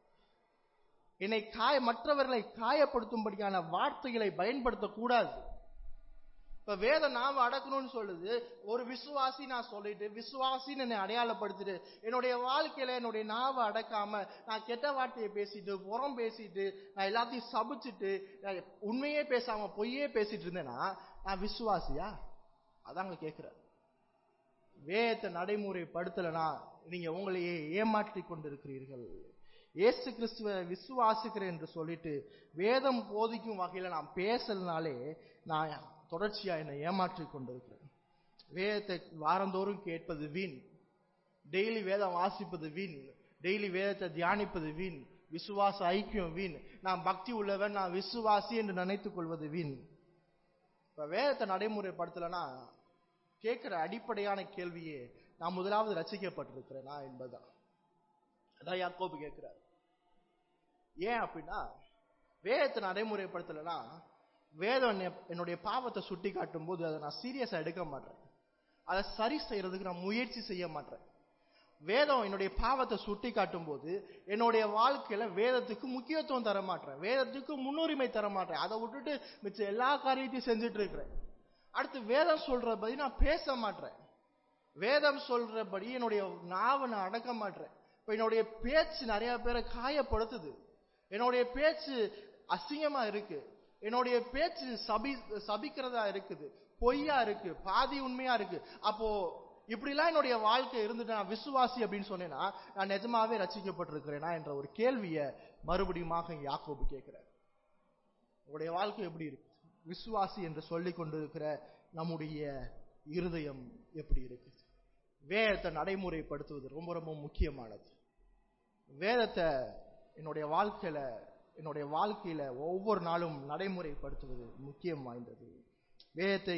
மற்றவர்களை காயப்படுத்தும்படியான வார்த்தைகளை பயன்படுத்தக்கூடாது. இப்ப வேத நாம அடக்கணும்னு சொல்லுது. ஒரு விசுவாசி நான் சொல்லிட்டு விசுவாசின்னு என்னை அடையாளப்படுத்திட்டு என்னுடைய வாழ்க்கையில என்னுடைய நாவை அடக்காம நான் கெட்ட வார்த்தையை பேசிட்டு புறம் பேசிட்டு நான் எல்லாத்தையும் சபிச்சுட்டு உண்மையே பேசாம பொய்யே பேசிட்டு இருந்தேன்னா நான் விசுவாசியா? அதாங்க கேட்கிற. வேதத்தை நடைமுறைப்படுத்தலைன்னா நீங்க உங்களையே ஏமாற்றி கொண்டிருக்கிறீர்கள். இயேசு கிறிஸ்துவை விசுவாசிக்கிறேன் என்று சொல்லிட்டு வேதம் போதிக்கும் வகையில நான் பேசலனாலே நான் தொடர்ச்சியா என்னை ஏமாற்றி கொண்டிருக்கிறேன். வேதத்தை வாரந்தோறும் கேட்பது வீண், டெய்லி வேதம் வாசிப்பது வீண், டெய்லி வேதத்தை தியானிப்பது வீண், விசுவாச ஐக்கியம் வீண், நான் பக்தி உள்ளவன், நான் விசுவாசி என்று நினைத்துக் கொள்வது வீண். இப்ப வேதத்தை நடைமுறைப்படுத்தலைன்னா கேட்கிற அடிப்படையான கேள்வியே நான் முதலாவது ரசிக்கப்பட்டிருக்கிறேனா என்பதுதான். அதான் யாக்கோபு கேட்கிறார். ஏன் அப்படின்னா வேதத்தை நடைமுறைப்படுத்தலைன்னா வேதம் என்னுடைய பாவத்தை சுட்டி காட்டும் போது அதை நான் சீரியஸா எடுக்க மாட்டேன், அதை சரி செய்யறதுக்கு நான் முயற்சி செய்ய மாட்டேன். வேதம் என்னுடைய பாவத்தை சுட்டி காட்டும் போது என்னுடைய வாழ்க்கையில வேதத்துக்கு முக்கியத்துவம் தர மாட்டேன், வேதத்துக்கு முன்னுரிமை தர மாட்டேன், அதை விட்டுட்டு மிச்ச எல்லா காரியத்தையும் செஞ்சுட்டு இருக்கிறேன். அடுத்து வேதம் சொல்றபடி நான் பேச மாட்டேன், வேதம் சொல்றபடி என்னுடைய நாவை நான் அடக்க மாட்டேன். இப்ப என்னுடைய பேச்சு நிறைய பேரை காயப்படுத்துது, என்னுடைய பேச்சு அசிங்கமா இருக்கு, என்னுடைய பேச்சு சபிக்கிறதா இருக்குது, பொய்யா இருக்கு, பாதி உண்மையா இருக்கு. அப்போ இப்படிலாம் என்னுடைய வாழ்க்கை இருந்துட்டு நான் விசுவாசி அப்படின்னு சொன்னேன்னா நான் நிஜமாவே ரட்சிக்கப்பட்டிருக்கிறேனா என்ற ஒரு கேள்வியை மறுபடியும் யாக்கோபு கேட்கிறார். உங்களுடைய வாழ்க்கை எப்படி இருக்கு? விசுவாசி என்று சொல்லிக் கொண்டிருக்கிற நம்முடைய இருதயம் எப்படி இருக்கு? வேதத்தை நடைமுறைப்படுத்துவது ரொம்ப ரொம்ப முக்கியமானது. வேதத்தை என்னுடைய வாழ்க்கையில ஒவ்வொரு நாளும் நடைமுறைப்படுத்துவது முக்கியம் வாய்ந்தது. வேதத்தை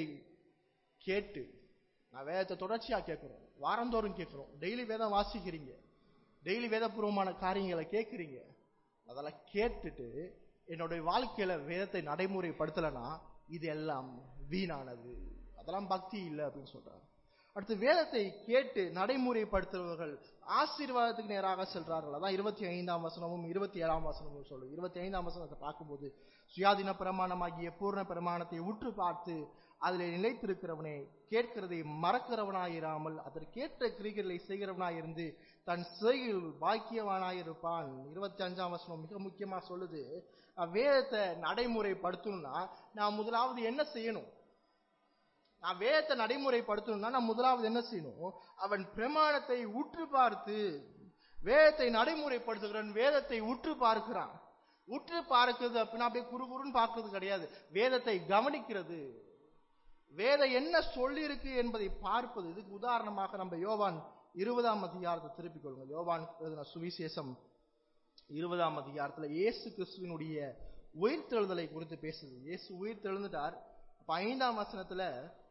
கேட்டு நான் வேதத்தை தொடர்ச்சியா கேட்கிறோம், வாரந்தோறும் கேட்கிறோம், டெய்லி வேதம் வாசிக்கிறீங்க, டெய்லி வேதபூர்வமான காரியங்களை கேட்கிறீங்க. அதெல்லாம் கேட்டுட்டு என்னுடைய வாழ்க்கையில வேதத்தை நடைமுறைப்படுத்தலைன்னா இது எல்லாம் வீணானது, அதெல்லாம் பக்தி இல்லை அப்படின்னு சொல்றாங்க. அடுத்து வேதத்தை கேட்டு நடைமுறைப்படுத்துபவர்கள் ஆசீர்வாதத்துக்கு நேராக செல்றார்கள். அதான் 25ஆம் வசனமும் 27ஆம் வசனமும் சொல்லுது. 25ஆம் வசனத்தை பார்க்கும்போது சுயாதீன பிரமாணமாகிய பூர்ண பிரமாணத்தை உற்று பார்த்து அதில் நிலைத்திருக்கிறவனே கேட்கிறதை மறக்கிறவனாயிராமல் அதற்கேற்ற கிரிகளை செய்கிறவனாயிருந்து தன் செய்கையில் பாக்கியவானாயிருப்பான். 25ஆம் வசனம் மிக முக்கியமா சொல்லுது, வேதத்தை நடைமுறைப்படுத்தணும்னா நான் முதலாவது என்ன செய்யணும்? நான் வேதத்தை நடைமுறைப்படுத்தணும்னா நான் முதலாவது என்ன செய்யணும்? அவன் பிரமாணத்தை உற்று பார்த்து, வேதத்தை நடைமுறைப்படுத்துகிறவன் வேதத்தை உற்று பார்க்கிறான். உற்று பார்க்கிறது அப்படின்னா அப்படியே குறுகுறுன்னு பார்க்கிறது கிடையாது, வேதத்தை கவனிக்கிறது, வேதம் என்ன சொல்லி இருக்கு என்பதை பார்ப்பது. இதுக்கு உதாரணமாக நம்ம யோவான் 20ஆம் அதிகாரத்தை திருப்பிக் கொள்ளுங்க. யோவான் சுவிசேஷம் 20ஆம் அதிகாரத்துல இயேசு கிறிஸ்துவினுடைய உயிர்த்தெழுதலை குறித்து பேசுது. இயேசு உயிர் தெழுந்துட்டார். 5ஆம் வசனத்துல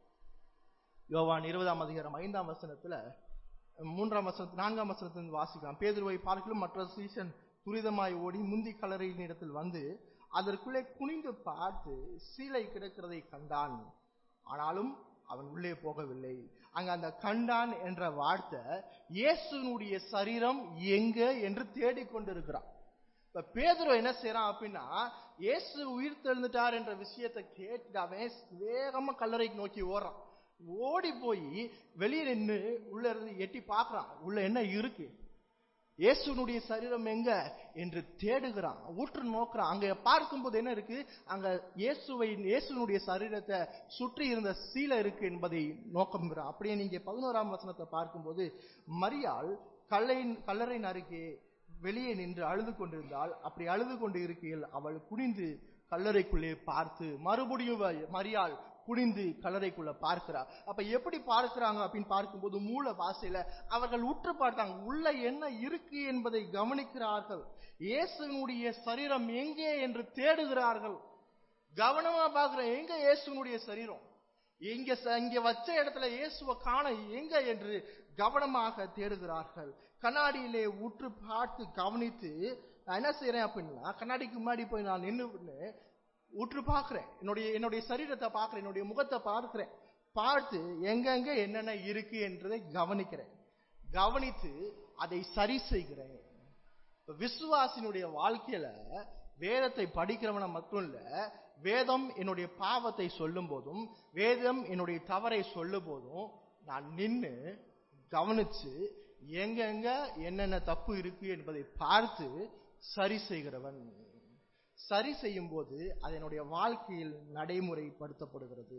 யோவான் 20ஆம் அதிகாரம் 5ஆம் வசனத்துல 3ஆம் வசனத்து 4ஆம் வசனத்திலிருந்து வாசிக்கலாம். பேதுருவை பார்க்கலும் மற்ற சீசன் துரிதமாய் ஓடி முந்தி கல்லறையின் இடத்தில் வந்து அதற்குள்ளே குனிந்து பார்த்து சீலை கிடக்கிறதை கண்டான். ஆனாலும் அவன் உள்ளே போகவில்லை. அங்க அந்த கண்டான் என்ற வார்த்தை இயேசுனுடைய சரீரம் எங்க என்று தேடிக்கொண்டிருக்கிறான். இப்ப பேதுரு என்ன செய்யறான் அப்படின்னா, இயேசு உயிர் தெழுந்துட்டார் என்ற விஷயத்தை கேட்டு அவன் வேகமா கல்லறைக்கு நோக்கி ஓடுறான். ஓடி போய் வெளியே நின்று உள்ள இருந்து எட்டி பார்க்கறான், உள்ள என்ன இருக்கு, இயேசுனுடைய சரீரம் எங்க என்று தேடுகிறான், ஊற்று நோக்குறான். அங்க பார்க்கும்போது என்ன இருக்கு, அங்க இயேசுனுடைய சரீரத்தை சுற்றி இருந்த சீலை இருக்கு என்பதை நோக்குகிறான். அப்படியே நீங்க 11ஆம் வசனத்தை பார்க்கும்போது, மரியாள் கல்லறையின் அருகே வெளியே நின்று அழுது கொண்டிருந்தாள். அப்படி அழுது கொண்டு இருக்கையில் அவள் குனிந்து கல்லறைக்குள்ளே பார்த்து, மறுபடியும் மரியாள் குனிந்து கல்லறைக்குள்ள பார்க்கிறார். அப்ப எப்படி பார்க்கிறாங்க அப்படின்னு பார்க்கும்போது, மூல பாஷையில அவர்கள் உற்று பார்த்தாங்க, உள்ள என்ன இருக்கு என்பதை கவனிக்கிறார்கள். இயேசுனுடைய சரீரம் எங்கே என்று தேடுகிறார்கள். கவனமா பார்க்கிற, எங்க இயேசுனுடைய சரீரம், இங்க வச்ச இடத்துல இயேசுவை காண எங்க என்று கவனமாக தேடுகிறார்கள். கண்ணாடியிலே உற்று பார்த்து கவனித்து, நான் என்ன செய்யறேன் அப்படின்னா, கண்ணாடிக்கு முன்னாடி போய் நான் நின்று உற்று பார்க்கிறேன், என்னுடைய சரீரத்தை பார்க்கிறேன், என்னுடைய முகத்தை பார்க்கிறேன், பார்த்து எங்கெங்க என்னென்ன இருக்கு என்றதை கவனிக்கிறேன், கவனித்து அதை சரி செய்கிறேன். விசுவாசினுடைய வாழ்க்கையில வேதத்தை படிக்கிறவன மட்டும் இல்ல, வேதம் என்னுடைய பாவத்தை சொல்லும் போதும், வேதம் என்னுடைய தவறை சொல்லும் போதும் நான் நின்று கவனிச்சு எங்கெங்க என்னென்ன தப்பு இருக்கு என்பதை பார்த்து சரி செய்கிறவன். சரி செய்யும் போது அது என்னுடைய வாழ்க்கையில் நடைமுறைப்படுத்தப்படுகிறது.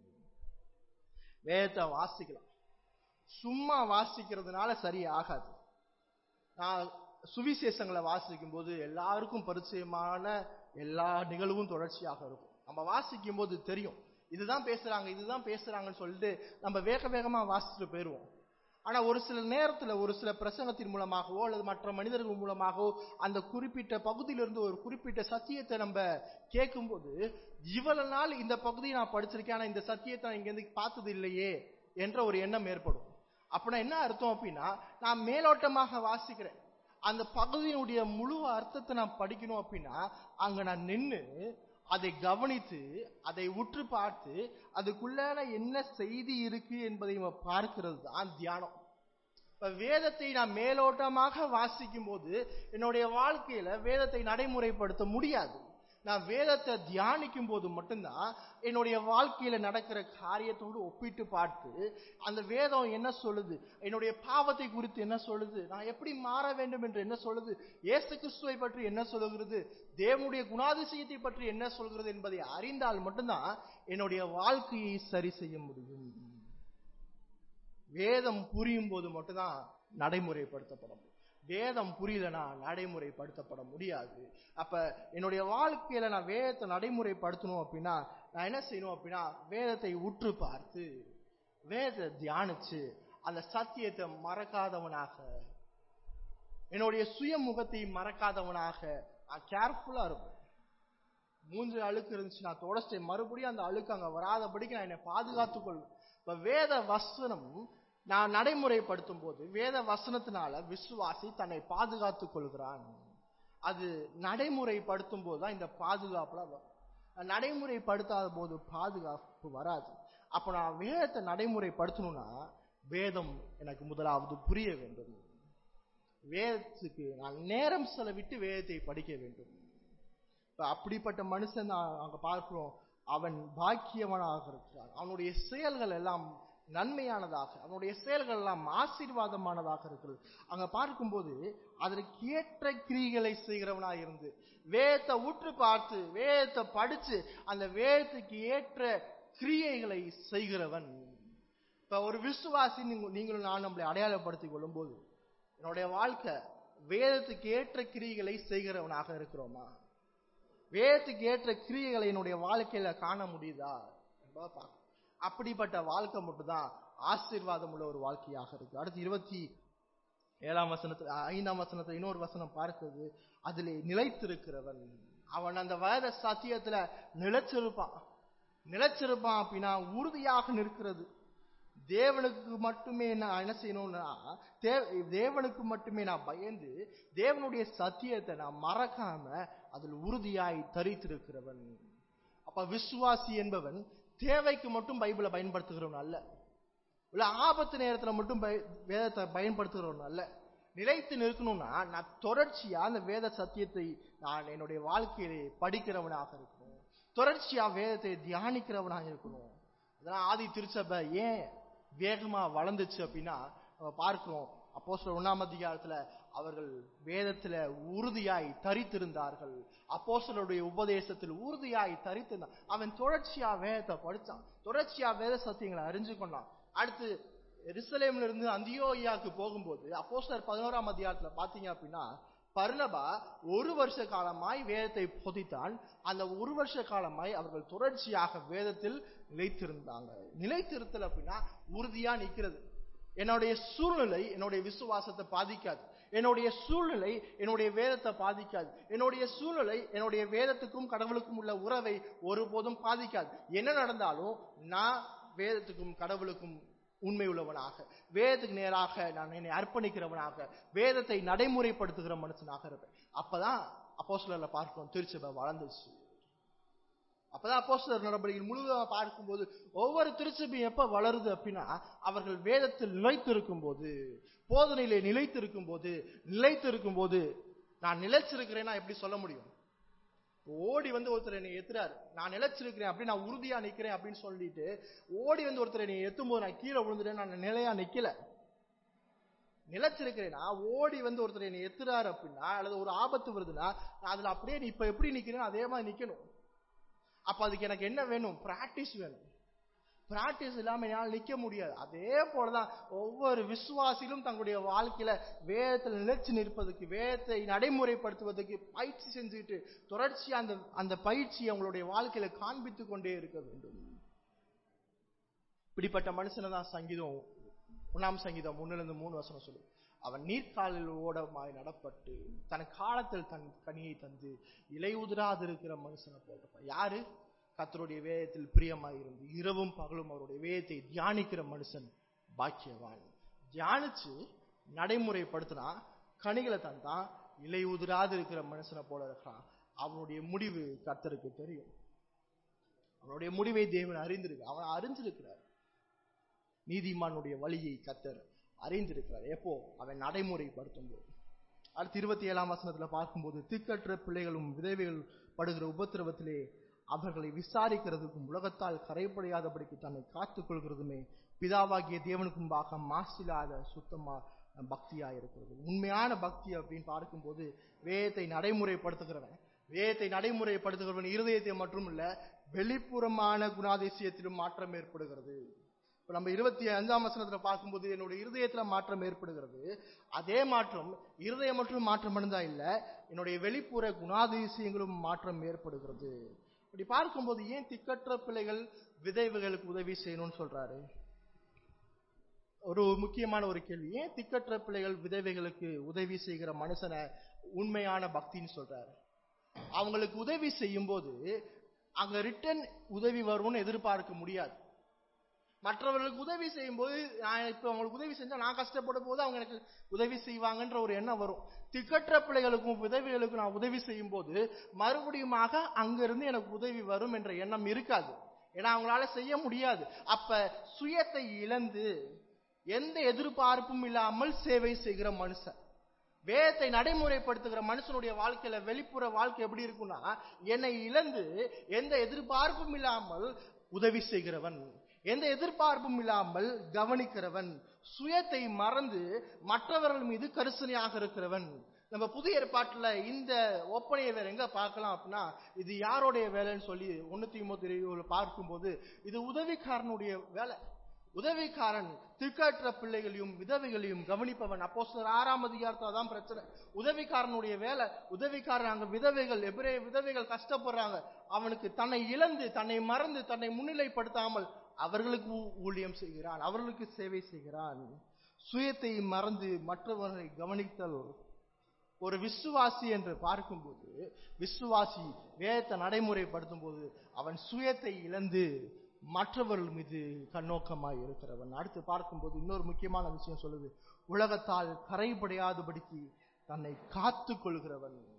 வேதத்தை வாசிக்கலாம், சும்மா வாசிக்கிறதுனால சரி ஆகாது. நான் சுவிசேஷங்களை வாசிக்கும் போது எல்லாருக்கும் பரிச்சயமான எல்லா நிகழ்வும் தொடர்ச்சியாக இருக்கும். நம்ம வாசிக்கும் போது தெரியும், இதுதான் பேசுறாங்கன்னு சொல்லிட்டு நம்ம வேக வேகமா வாசிச்சுட்டு போயிடுவோம். ஆனா ஒரு சில நேரத்துல ஒரு சில பிரசங்கத்தின் மூலமாகவோ அல்லது மற்ற மனிதர்கள் மூலமாகவோ அந்த குறிப்பிட்ட பகுதியிலிருந்து ஒரு குறிப்பிட்ட சத்தியத்தை நம்ம கேட்கும்போது, இவ்வளவு நாள் இந்த பகுதியை நான் படிச்சிருக்கேன், ஆனா இந்த சத்தியத்தை நான் இங்க இருந்து பார்த்தது இல்லையே என்ற ஒரு எண்ணம் ஏற்படும். அப்படின்னா என்ன அர்த்தம் அப்படின்னா, நான் மேலோட்டமாக வாசிக்கிறேன், அந்த பகுதியினுடைய முழு அர்த்தத்தை நான் படிக்கணும் அப்படின்னா அங்க நான் நின்று அதை கவனித்து அதை உற்று பார்த்து அதுக்குள்ளான என்ன செய்தி இருக்கு என்பதை பார்க்கிறது தான் தியானம். இப்ப வேதத்தை நான் மேலோட்டமாக வாசிக்கும் போது என்னுடைய வாழ்க்கையில வேதத்தை நடைமுறைப்படுத்த முடியாது. நான் வேதத்தை தியானிக்கும் போது மட்டும்தான் என்னுடைய வாழ்க்கையில நடக்கிற காரியத்தோடு ஒப்பிட்டு பார்த்து அந்த வேதம் என்ன சொல்லுது, என்னுடைய பாவத்தை குறித்து என்ன சொல்லுது, நான் எப்படி மாற வேண்டும் என்று என்ன சொல்லுது, இயேசு கிறிஸ்துவை பற்றி என்ன சொல்லுகிறது, தேவனுடைய குணாதிசயத்தை பற்றி என்ன சொல்கிறது என்பதை அறிந்தால் மட்டும்தான் என்னுடைய வாழ்க்கையை சரி செய்ய முடியும். வேதம் புரியும் போது மட்டும்தான் நடைமுறைப்படுத்தப்பட முடியும். வேதம் புரியலனா நடைமுறைப்படுத்தப்பட முடியாது. அப்ப என்னுடைய வாழ்க்கையில நான் வேதத்தை நடைமுறைப்படுத்தணும் அப்படின்னா நான் என்ன செய்யணும் அப்படின்னா, வேதத்தை உற்று பார்த்து வேதத்தை தியானிச்சு அந்த சத்தியத்தை மறக்காதவனாக, என்னுடைய சுயமுகத்தை மறக்காதவனாக நான் கேர்ஃபுல்லா இருப்பேன். மூன்று அழுக்கு இருந்துச்சு, நான் தொடர்ச்சி மறுபடியும் அந்த அழுக்கு அங்க வராதபடிக்கு நான் என்னை பாதுகாத்துக் கொள்வேன். இப்ப வேத வசனம் நான் நடைமுறைப்படுத்தும் போது வேத வசனத்தினால விசுவாசி தன்னை பாதுகாத்துக் கொள்கிறான். அது நடைமுறைப்படுத்தும் போதுதான் இந்த பாதுகாப்புல வரும். நடைமுறைப்படுத்தாத போது பாதுகாப்பு வராது. அப்ப நான் வேதத்தை நடைமுறைப்படுத்தணும்னா வேதம் எனக்கு முதலாவது புரிய வேண்டும். வேதத்துக்கு நான் நேரம் செலவிட்டு வேதத்தை படிக்க வேண்டும். அப்படிப்பட்ட மனுஷன் அங்க பார்க்கிறோம், அவன் பாக்கியவனாக இருக்கிறான். அவனுடைய செயல்கள் எல்லாம் நன்மையானதாக, அவனுடைய செயல்கள் எல்லாம் ஆசீர்வாதமானதாக இருக்கிறது. அங்க பார்க்கும்போது அதற்கு ஏற்ற கிரியைகளை செய்கிறவனா இருந்து வேதத்தை உற்று பார்த்து வேதத்தை படிச்சு அந்த வேதத்துக்கு ஏற்ற கிரியைகளை செய்கிறவன். இப்ப ஒரு விசுவாசி நீங்களும் நான் நம்மளை அடையாளப்படுத்திக் கொள்ளும் போது என்னுடைய வாழ்க்கை வேதத்துக்கு ஏற்ற கிரியைகளை செய்கிறவனாக இருக்கிறோமா, வேதத்துக்கு ஏற்ற கிரியைகளை என்னுடைய வாழ்க்கையில காண முடியுதா என்பதை பார்க்க. அப்படிப்பட்ட வாழ்க்கை மட்டும்தான் ஆசீர்வாதம் உள்ள ஒரு வாழ்க்கையாக இருக்கு. அடுத்து 27ஆம் வசனத்துல 5ஆம் வசனத்துல இன்னொரு வசனம் பார்க்கிறது, அதிலே நிலைத்திருக்கிறவன். அவன் அந்த வேத சத்தியத்துல நிலைச்சிருப்பான் அப்படின்னா உறுதியாக நிற்கிறது. தேவனுக்கு மட்டுமே நான் என்ன செய்யணும்னா, தேவனுக்கு மட்டுமே நான் பயந்து தேவனுடைய சத்தியத்தை நான் மறக்காம அதில் உறுதியாய் தரித்திருக்கிறவன். அப்ப விசுவாசி என்பவன் தேவைக்கு மட்டும் பைபிளை பயன்படுத்துகிறவன் அல்ல, இல்ல ஆபத்து நேரத்துல மட்டும் வேதத்தை பயன்படுத்துகிறவன் அல்ல. நிலைத்து நிற்கணும்னா நான் தொடர்ச்சியா அந்த வேத சத்தியத்தை நான் என்னுடைய வாழ்க்கையிலே படிக்கிறவனாக இருக்கணும், தொடர்ச்சியா வேதத்தை தியானிக்கிறவனாக இருக்கணும். அதெல்லாம் ஆதி திருச்சபை ஏன் வேகமா வளர்ந்துச்சு அப்படின்னா நம்ம பார்க்கிறோம். அப்போஸ்தலர் 1ஆம் அதிகாரத்துல அவர்கள் வேதத்துல உறுதியாய் தரித்திருந்தார்கள். அப்போஸ்தலருடைய உபதேசத்தில் உறுதியாய் தரித்திருந்தான். அவன் தொடர்ச்சியா வேதத்தை படிச்சான், தொடர்ச்சியா வேத சத்தியங்களை அறிஞ்சு கொண்டான். அடுத்து எருசலேம்ல இருந்து அந்தியோகியாவுக்கு போகும்போது அப்போஸ்தலர் 11ஆம் அதிகாரத்துல பாத்தீங்க அப்படின்னா பர்னபா 1 வருஷ காலமாய் வேதத்தை போதித்தான். அந்த 1 வருஷ காலமாய் அவர்கள் தொடர்ச்சியாக வேதத்தில் நிலைத்திருந்தாங்க. நிலைத்திருத்தல் அப்படின்னா உறுதியா நிக்கிறது. என்னுடைய சூழ்நிலை என்னுடைய விசுவாசத்தை பாதிக்காது, என்னுடைய சூழ்நிலை என்னுடைய வேதத்தை பாதிக்காது, என்னுடைய சூழ்நிலை என்னுடைய வேதத்துக்கும் கடவுளுக்கும் உள்ள உறவை ஒருபோதும் பாதிக்காது. என்ன நடந்தாலும் நான் வேதத்துக்கும் கடவுளுக்கும் உண்மை உள்ளவனாக, வேதத்துக்கு நேராக நான் என்னை அர்ப்பணிக்கிறவனாக, வேதத்தை நடைமுறைப்படுத்துகிற மனுஷனாக இருப்பேன். அப்பதான் அப்போஸ்தலர்ல பார்க்கிறோம் திருச்சபை வளர்ந்துச்சு. அப்பதான் அப்போஸ்தலர் நடவடிக்கைகள் முழுவதுமாக பார்க்கும்போது ஒவ்வொரு திருச்சபையும் எப்ப வளருது அப்படின்னா அவர்கள் வேதத்தில் நிலைத்திருக்கும் போது, போதனையிலே நிலைத்திருக்கும் போது. நான் நிலைச்சிருக்கிறேன்னா எப்படி சொல்ல முடியும்? ஓடி வந்து ஒருத்தர் என்னை எத்துறாரு, நான் நிலைச்சிருக்கிறேன் அப்படி நான் உறுதியா நிக்கிறேன் அப்படின்னு சொல்லிட்டு ஓடி வந்து ஒருத்தர் என்னை எத்தும் போது நான் கீழே விழுந்துட்டேன், நான் நிலையா நிக்கல. நிலைச்சிருக்கிறேன்னா ஓடி வந்து ஒருத்தர் என்னை எத்துறாரு அப்படின்னா அல்லது ஒரு ஆபத்து வருதுன்னா நான் அதுல அப்படியே இப்ப எப்படி நிக்கிறேன் அதே மாதிரி நிக்கணும். அப்ப அதுக்கு எனக்கு என்ன வேணும்? பிராக்டிஸ் வேணும். பிராக்டிஸ் இல்லாம என்னால் நிக்க முடியாது. அதே போலதான் ஒவ்வொரு விசுவாசிலும் தங்களுடைய வாழ்க்கையில வேதத்தில் நிலைச்சு நிற்பதற்கு, வேதத்தை நடைமுறைப்படுத்துவதற்கு பயிற்சி செஞ்சுட்டு தொடர்ச்சி அந்த பயிற்சியை அவங்களுடைய வாழ்க்கையில காண்பித்துக் கொண்டே இருக்க வேண்டும். இப்படிப்பட்ட மனுஷனை தான் சங்கீதம் 1ஆம் சங்கீதம் 1-3 சொல்லு. அவன் நீர்க்காலில் ஓடமாய் நடப்பட்டு தன் காலத்தில் தன் கனியை தந்து இலை உதிராது இருக்கிற மனுஷனை போட்டிருப்பான். யாரு? கர்த்தருடைய வேதத்தில் பிரியமாயிருந்து இரவும் பகலும் அவருடைய வேதத்தை தியானிக்கிற மனுஷன் பாக்கியவான். தியானிச்சு நடைமுறைப்படுத்தினா கனிகளை தந்தான், இலை உதிராது இருக்கிற மனுஷனை போல இருக்கான். அவனுடைய முடிவு கர்த்தருக்கு தெரியும். அவனுடைய முடிவை தேவன் அவன் அறிஞ்சிருக்கிறார். நீதிமானுடைய வழியை கர்த்தர் அறிந்திருக்கிறார். எப்போ? அவன் நடைமுறைப்படுத்தும் போது. அடுத்து 27ஆம் வசனத்துல பார்க்கும்போது திக்கற்ற பிள்ளைகளும் விதவைகள் படுகிற உபத்திரவத்திலே அவர்களை விசாரிக்கிறதுக்கும் உலகத்தால் கரைப்படையாதபடிக்கு தன்னை காத்துக் கொள்கிறதுமே பிதாவாகிய தேவனுக்கு முன்பாக மாசில்லாத சுத்தமா பக்தியா இருக்கிறது. உண்மையான பக்தி அப்படின்னு பார்க்கும்போது வேதத்தை நடைமுறைப்படுத்துகிறவன் இருதயத்தை மட்டும் இல்ல வெளிப்புறமான குணாதிசயத்திலும் மாற்றம் ஏற்படுகிறது. இப்ப நம்ம 25ஆம் வசனத்துல பார்க்கும்போது என்னுடைய இருதயத்துல மாற்றம் ஏற்படுகிறது. அதே மாற்றம் இருதயம் மட்டும் மாற்றம் அடைந்தா இல்ல, என்னுடைய வெளிப்புற குணாதிசயங்களும் மாற்றம் ஏற்படுகிறது. இப்படி பார்க்கும்போது ஏன் திக்கற்ற பிள்ளைகள் விதவைகளுக்கு உதவி செய்யணும்னு சொல்றாரு? ஒரு முக்கியமான ஒரு கேள்வி. ஏன் திக்கற்ற பிள்ளைகள் விதவைகளுக்கு உதவி செய்கிற மனுஷனை உண்மையான பக்தின்னு சொல்றாரு? அவங்களுக்கு உதவி செய்யும் போது அங்க ரிட்டர்ன் உதவி வரும்னு எதிர்பார்க்க முடியாது. மற்றவர்களுக்கு உதவி செய்யும் போது நான் இப்ப அவங்களுக்கு உதவி செஞ்சா நான் கஷ்டப்படும் போது அவங்க எனக்கு உதவி செய்வாங்கன்ற ஒரு எண்ணம் வரும். திக்கற்ற பிள்ளைகளுக்கும் விதவைகளுக்கும் நான் உதவி செய்யும் போது மறுபடியும் அங்கிருந்து எனக்கு உதவி வரும் என்ற எண்ணம் இருக்காது. ஏன்னா அவங்களால செய்ய முடியாது. அப்ப சுயத்தை இழந்து எந்த எதிர்பார்ப்பும் இல்லாமல் சேவை செய்கிற மனுஷன், வேதத்தை நடைமுறைப்படுத்துகிற மனுஷனுடைய வாழ்க்கையில வெளிப்புற வாழ்க்கை எப்படி இருக்கும்னா என்னை இழந்து எந்த எதிர்பார்ப்பும் இல்லாமல் உதவி செய்கிறவன், எந்த எதிர்பார்ப்பும் இல்லாமல் கவனிக்கிறவன், சுயத்தை மறந்து மற்றவர்கள் மீது கரிசனையாக இருக்கிறவன். நம்ம புதிய ஏற்பாட்டுல இந்த ஒப்பனையை வேற எங்க பார்க்கலாம் அப்படின்னா இது யாருடைய வேலைன்னு சொல்லி 1 தீமோத்தேயுல பார்க்கும்போது இது உதவிக்காரனுடைய வேலை. உதவிக்காரன் திக்கற்ற பிள்ளைகளையும் விதவைகளையும் கவனிப்பவன். அப்போஸ்தலர் 6ஆம் அதிகாரத்துல தான் பிரச்சனை. உதவிக்காரனுடைய வேலை. உதவிக்காரன் அங்க விதவைகள், எபிரேய விதவைகள் கஷ்டப்படுறாங்க. அவனுக்கு தன்னை இழந்து தன்னை மறந்து தன்னை முன்னிலைப்படுத்தாமல் அவர்களுக்கு ஊழியம் செய்கிறான், அவர்களுக்கு சேவை செய்கிறான். சுயத்தை மறந்து மற்றவர்களை கவனித்தல் ஒரு விசுவாசி என்று பார்க்கும்போது, விசுவாசி வேதத்தை நடைமுறைப்படுத்தும் போது அவன் சுயத்தை இழந்து மற்றவர்கள் மீது கண்ணோக்கமாய் இருக்கிறவன். அடுத்து பார்க்கும்போது இன்னொரு முக்கியமான விஷயம் சொல்லுது, உலகத்தால் கரைபடையாதபடிக்கு தன்னை காத்து கொள்கிறவன்.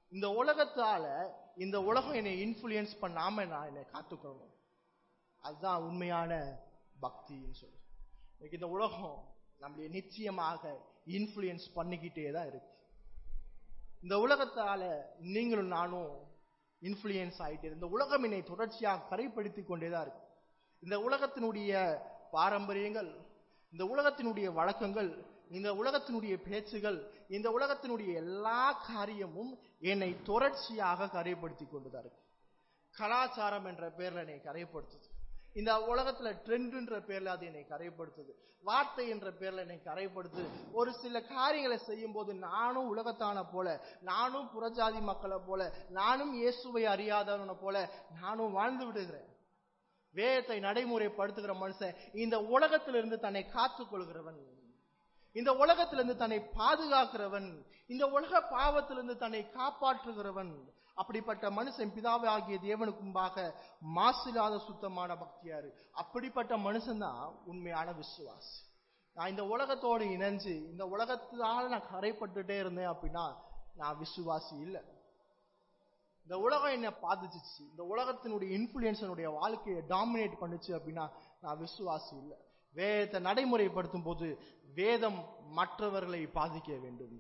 இந்த உலகத்தால இந்த உலகம் என்னை இன்ஃப்ளூயன்ஸ் பண்ணாம நான் என்னை காத்துக்கணும். அதுதான் உண்மையான பக்தின்னு சொல்லு. இன்னைக்கு இந்த உலகம் நம்மளை நிச்சயமாக இன்ஃப்ளூயன்ஸ் பண்ணிக்கிட்டே தான் இருக்கு. இந்த உலகத்தால நீங்களும் நானும் இன்ஃப்ளூயன்ஸ் ஆயிட்டே, இந்த உலகம் என்னை தொடர்ச்சியாக கரைப்படுத்தி கொண்டேதான் இருக்கு. இந்த உலகத்தினுடைய பாரம்பரியங்கள், இந்த உலகத்தினுடைய வழக்கங்கள், இந்த உலகத்தினுடைய பேச்சுகள், இந்த உலகத்தினுடைய எல்லா காரியமும் என்னை தொடர்ச்சியாக கரைப்படுத்தி கொண்டுதான் இருக்கு. கலாச்சாரம் என்ற பேர்ல என்னை கரைப்படுத்துது. இந்த உலகத்துல ட்ரெண்ட்ன்ற பேர்ல அது என்னை கரைப்படுத்துது. வார்த்தை என்ற பேர்ல என்னை கரைப்படுத்துது. ஒரு சில காரியங்களை செய்யும் போது நானும் உலகத்தான போல, நானும் புறஜாதி மக்களை போல, நானும் இயேசுவை அறியாதவனை போல நானும் வாழ்ந்து விடுகிறேன். வேதத்தை நடைமுறைப்படுத்துகிற மனுஷன் இந்த உலகத்திலிருந்து தன்னை காத்துக் கொள்கிறவன், இந்த உலகத்திலிருந்து தன்னை பாதுகாக்கிறவன், இந்த உலக பாவத்திலிருந்து தன்னை காப்பாற்றுகிறவன். அப்படிப்பட்ட மனுஷன் பிதாவே ஆகிய தேவனுக்கு முன்பாக மாசில்லாத சுத்தமான பக்தியாரு. அப்படிப்பட்ட மனுஷன் தான் உண்மையான விசுவாசி. நான் இந்த உலகத்தோடு இணைஞ்சு இந்த உலகத்தால நான் கரைப்பட்டுட்டே இருந்தேன் அப்படின்னா நான் விசுவாசி இல்லை. இந்த உலகம் என்ன பாதிச்சிச்சு, இந்த உலகத்தினுடைய இன்ஃப்ளூயன்ஸ் என்னுடைய வாழ்க்கையை டாமினேட் பண்ணுச்சு அப்படின்னா நான் விசுவாசி இல்லை. வேதத்தை நடைமுறைப்படுத்தும் போது வேதம் மற்றவர்களை பாதிக்க வேண்டும்.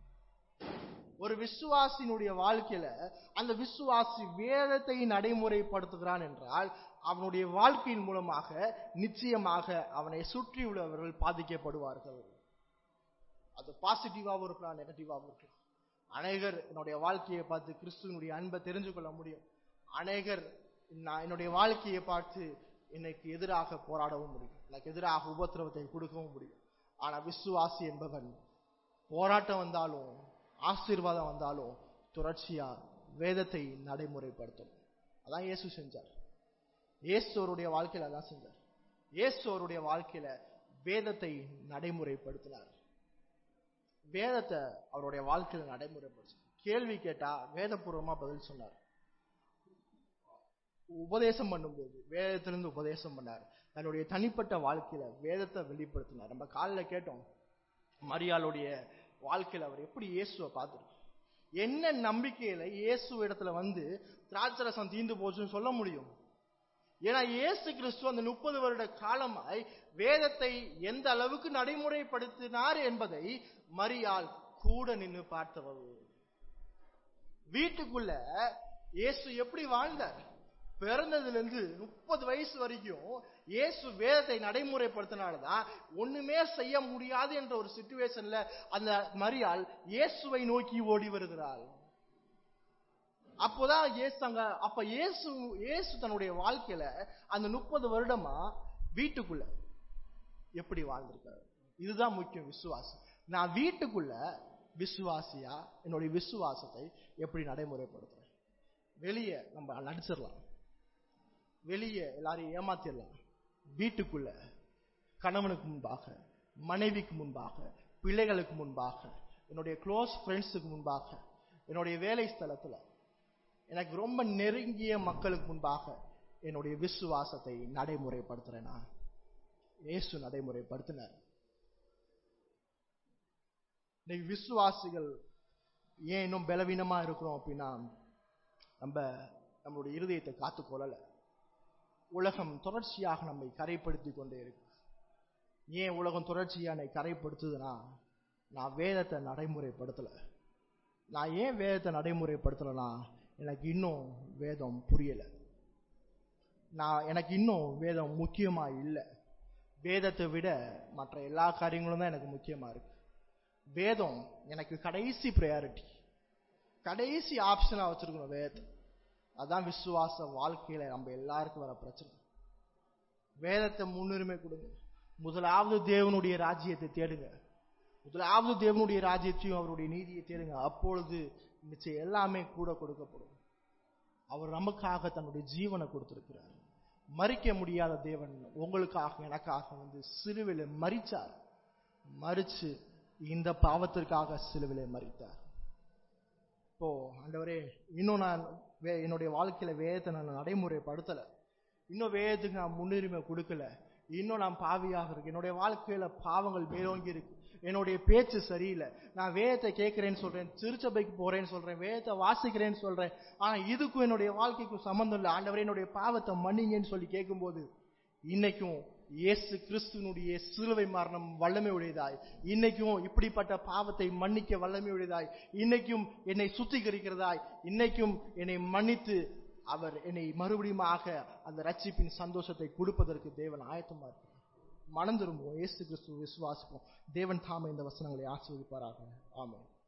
ஒரு விசுவாசினுடைய வாழ்க்கையில அந்த விசுவாசி வேதத்தை நடைமுறைப்படுத்துகிறான் என்றால் அவனுடைய வாழ்க்கையின் மூலமாக நிச்சயமாக அவனை சுற்றி உள்ளவர்கள் பாதிக்கப்படுவார்கள். அது பாசிட்டிவாகவும் இருக்கலாம், நெகட்டிவாகவும் இருக்கலாம். அநேகர் என்னுடைய வாழ்க்கையை பார்த்து கிறிஸ்துவனுடைய அன்பை தெரிஞ்சு கொள்ள முடியும். அநேகர் என்னுடைய வாழ்க்கையை பார்த்து எனக்கு எதிராக போராடவும் முடியும், எனக்கு எதிராக உபத்திரவத்தை கொடுக்கவும் முடியும். ஆனா விசுவாசி என்பவன் போராட்டம் வந்தாலும் ஆசீர்வாதம் வந்தாலும் தொடர்ச்சியா வேதத்தை நடைமுறைப்படுத்தும். அதான் இயேசு செஞ்சார். இயேசு அவருடைய வாழ்க்கையில அதான் செஞ்சார். இயேசு அவருடைய வாழ்க்கையில வேதத்தை நடைமுறைப்படுத்தினார். வேதத்தை அவருடைய வாழ்க்கையில நடைமுறைப்படுத்தினார். கேள்வி கேட்டா வேதபூர்வமா பதில் சொன்னார். உபதேசம் பண்ணும்போது வேதத்திலிருந்து உபதேசம் பண்ணார். தன்னுடைய தனிப்பட்ட வாழ்க்கையில வேதத்தை வெளிப்படுத்தினார். நம்ம காலில் கேட்டோம், மரியாளுடைய வாழ்க்கையில அவர் எப்படி இயேசுவை பார்த்துருக்கார், என்ன நம்பிக்கையில இயேசு இடத்துல வந்து திராட்சரசம் தீந்து போச்சுன்னு சொல்ல முடியும். ஏன்னா இயேசு கிறிஸ்து அந்த 30 வருட காலமாய் வேதத்தை எந்த அளவுக்கு நடைமுறைப்படுத்தினார் என்பதை மரியாள் கூட நின்று பார்த்தவர். வீட்டுக்குள்ள இயேசு எப்படி வாழ்ந்தார், பிறந்ததுல இருந்து 30 வயசு வரைக்கும் இயேசு வேதத்தை நடைமுறைப்படுத்தினால்தான் ஒண்ணுமே செய்ய முடியாது என்ற ஒரு சிச்சுவேஷன்ல அந்த மரியாள் இயேசுவை நோக்கி ஓடி வருகிறாள். அப்போதான் இயேசு தன்னுடைய வாழ்க்கையில அந்த 30 வருடமா வீட்டுக்குள்ள எப்படி வாழ்ந்திருக்காரு. இதுதான் முக்கியம் விசுவாசம். நான் வீட்டுக்குள்ள விசுவாசியா என்னுடைய விசுவாசத்தை எப்படி நடைமுறைப்படுத்துறேன். வெளியே நம்ம நடிச்சிடலாம், வெளியே எல்லாரையும் ஏமாத்திடலாம். வீட்டுக்குள்ள கணவனுக்கு முன்பாக, மனைவிக்கு முன்பாக, பிள்ளைகளுக்கு முன்பாக, என்னுடைய க்ளோஸ் ஃப்ரெண்ட்ஸுக்கு முன்பாக, என்னுடைய வேலை ஸ்தலத்துல எனக்கு ரொம்ப நெருங்கிய மக்களுக்கு முன்பாக என்னுடைய விசுவாசத்தை நடைமுறைப்படுத்துறேனா? இயேசு நடைமுறைப்படுத்தினார். இன்னைக்கு விசுவாசிகள் ஏன் இன்னும் பலவீனமா இருக்கிறோம் அப்படின்னா நம்மளுடைய இருதயத்தை காத்துக்கொள்ளல. உலகம் தொடர்ச்சியாக நம்மை கரைப்படுத்தி கொண்டே இருக்கு. ஏன் உலகம் தொடர்ச்சியா என்னை கரைப்படுத்துதுன்னா நான் வேதத்தை நடைமுறைப்படுத்தல. நான் ஏன் வேதத்தை நடைமுறைப்படுத்தலைன்னா எனக்கு இன்னும் வேதம் புரியல, எனக்கு இன்னும் வேதம் முக்கியமா இல்லை. வேதத்தை விட மற்ற எல்லா காரியங்களும் தான் எனக்கு முக்கியமா இருக்கு. வேதம் எனக்கு கடைசி ப்ரையாரிட்டி, கடைசி ஆப்ஷனா வச்சிருக்கணும் வேதத்தை. அதான் விசுவாச வாழ்க்கையில நம்ம எல்லாருக்கும் வர பிரச்சனை. வேதத்தை முன்னுரிமை கொடுங்க. முதலாவது தேவனுடைய ராஜ்யத்தை தேடுங்க. முதலாவது தேவனுடைய ராஜ்யத்தையும் அவருடைய நீதியை தேடுங்க. அப்பொழுது நிச்சயம் எல்லாமே கூட கொடுக்கப்படும். அவர் நமக்காக தன்னுடைய ஜீவனை கொடுத்திருக்கிறார். மரிக்க முடியாத தேவன் உங்களுக்காக எனக்காக வந்து சிலுவையில மரிச்சார். மரிச்சு இந்த பாவத்திற்காக சிலுவையில மரித்தார். இப்போ ஆண்டவரே, இன்னும் நான் என்னுடைய வாழ்க்கையில வேதத்தை நான் நடைமுறைப்படுத்தல, இன்னும் வேதத்துக்கு நான் முன்னுரிமை கொடுக்கல, இன்னும் நான் பாவியாக இருக்கு, என்னுடைய வாழ்க்கையில பாவங்கள் மேலோங்கி இருக்கு, என்னுடைய பேச்சு சரியில்லை, நான் வேதத்தை கேட்கிறேன்னு சொல்றேன், திருச்சபைக்கு போறேன்னு சொல்றேன், வேதத்தை வாசிக்கிறேன்னு சொல்றேன், ஆனா இதுக்கும் என்னுடைய வாழ்க்கைக்கும் சம்பந்தம் இல்லை, ஆண்டவரே என்னுடைய பாவத்தை மன்னிங்கன்னு சொல்லி கேட்கும்போது, இன்னைக்கும் இயேசு கிறிஸ்துனுடைய சிலுவை மரணம் வல்லமை உடையதாய், இன்னைக்கும் இப்படிப்பட்ட பாவத்தை மன்னிக்க வல்லமை உடையதாய், இன்னைக்கும் என்னை சுத்திகரிக்கிறதாய், இன்னைக்கும் என்னை மன்னித்து அவர் என்னை மறுபடியும் அந்த ரட்சிப்பின் சந்தோஷத்தை கொடுப்பதற்கு தேவன் ஆயத்தமா இருக்கிறார். மனம் திரும்புவோம், இயேசு கிறிஸ்துவை விசுவாசிப்போம். தேவன் தாமே இந்த வசனங்களை ஆசீர்வதிப்பாராக. ஆமென்.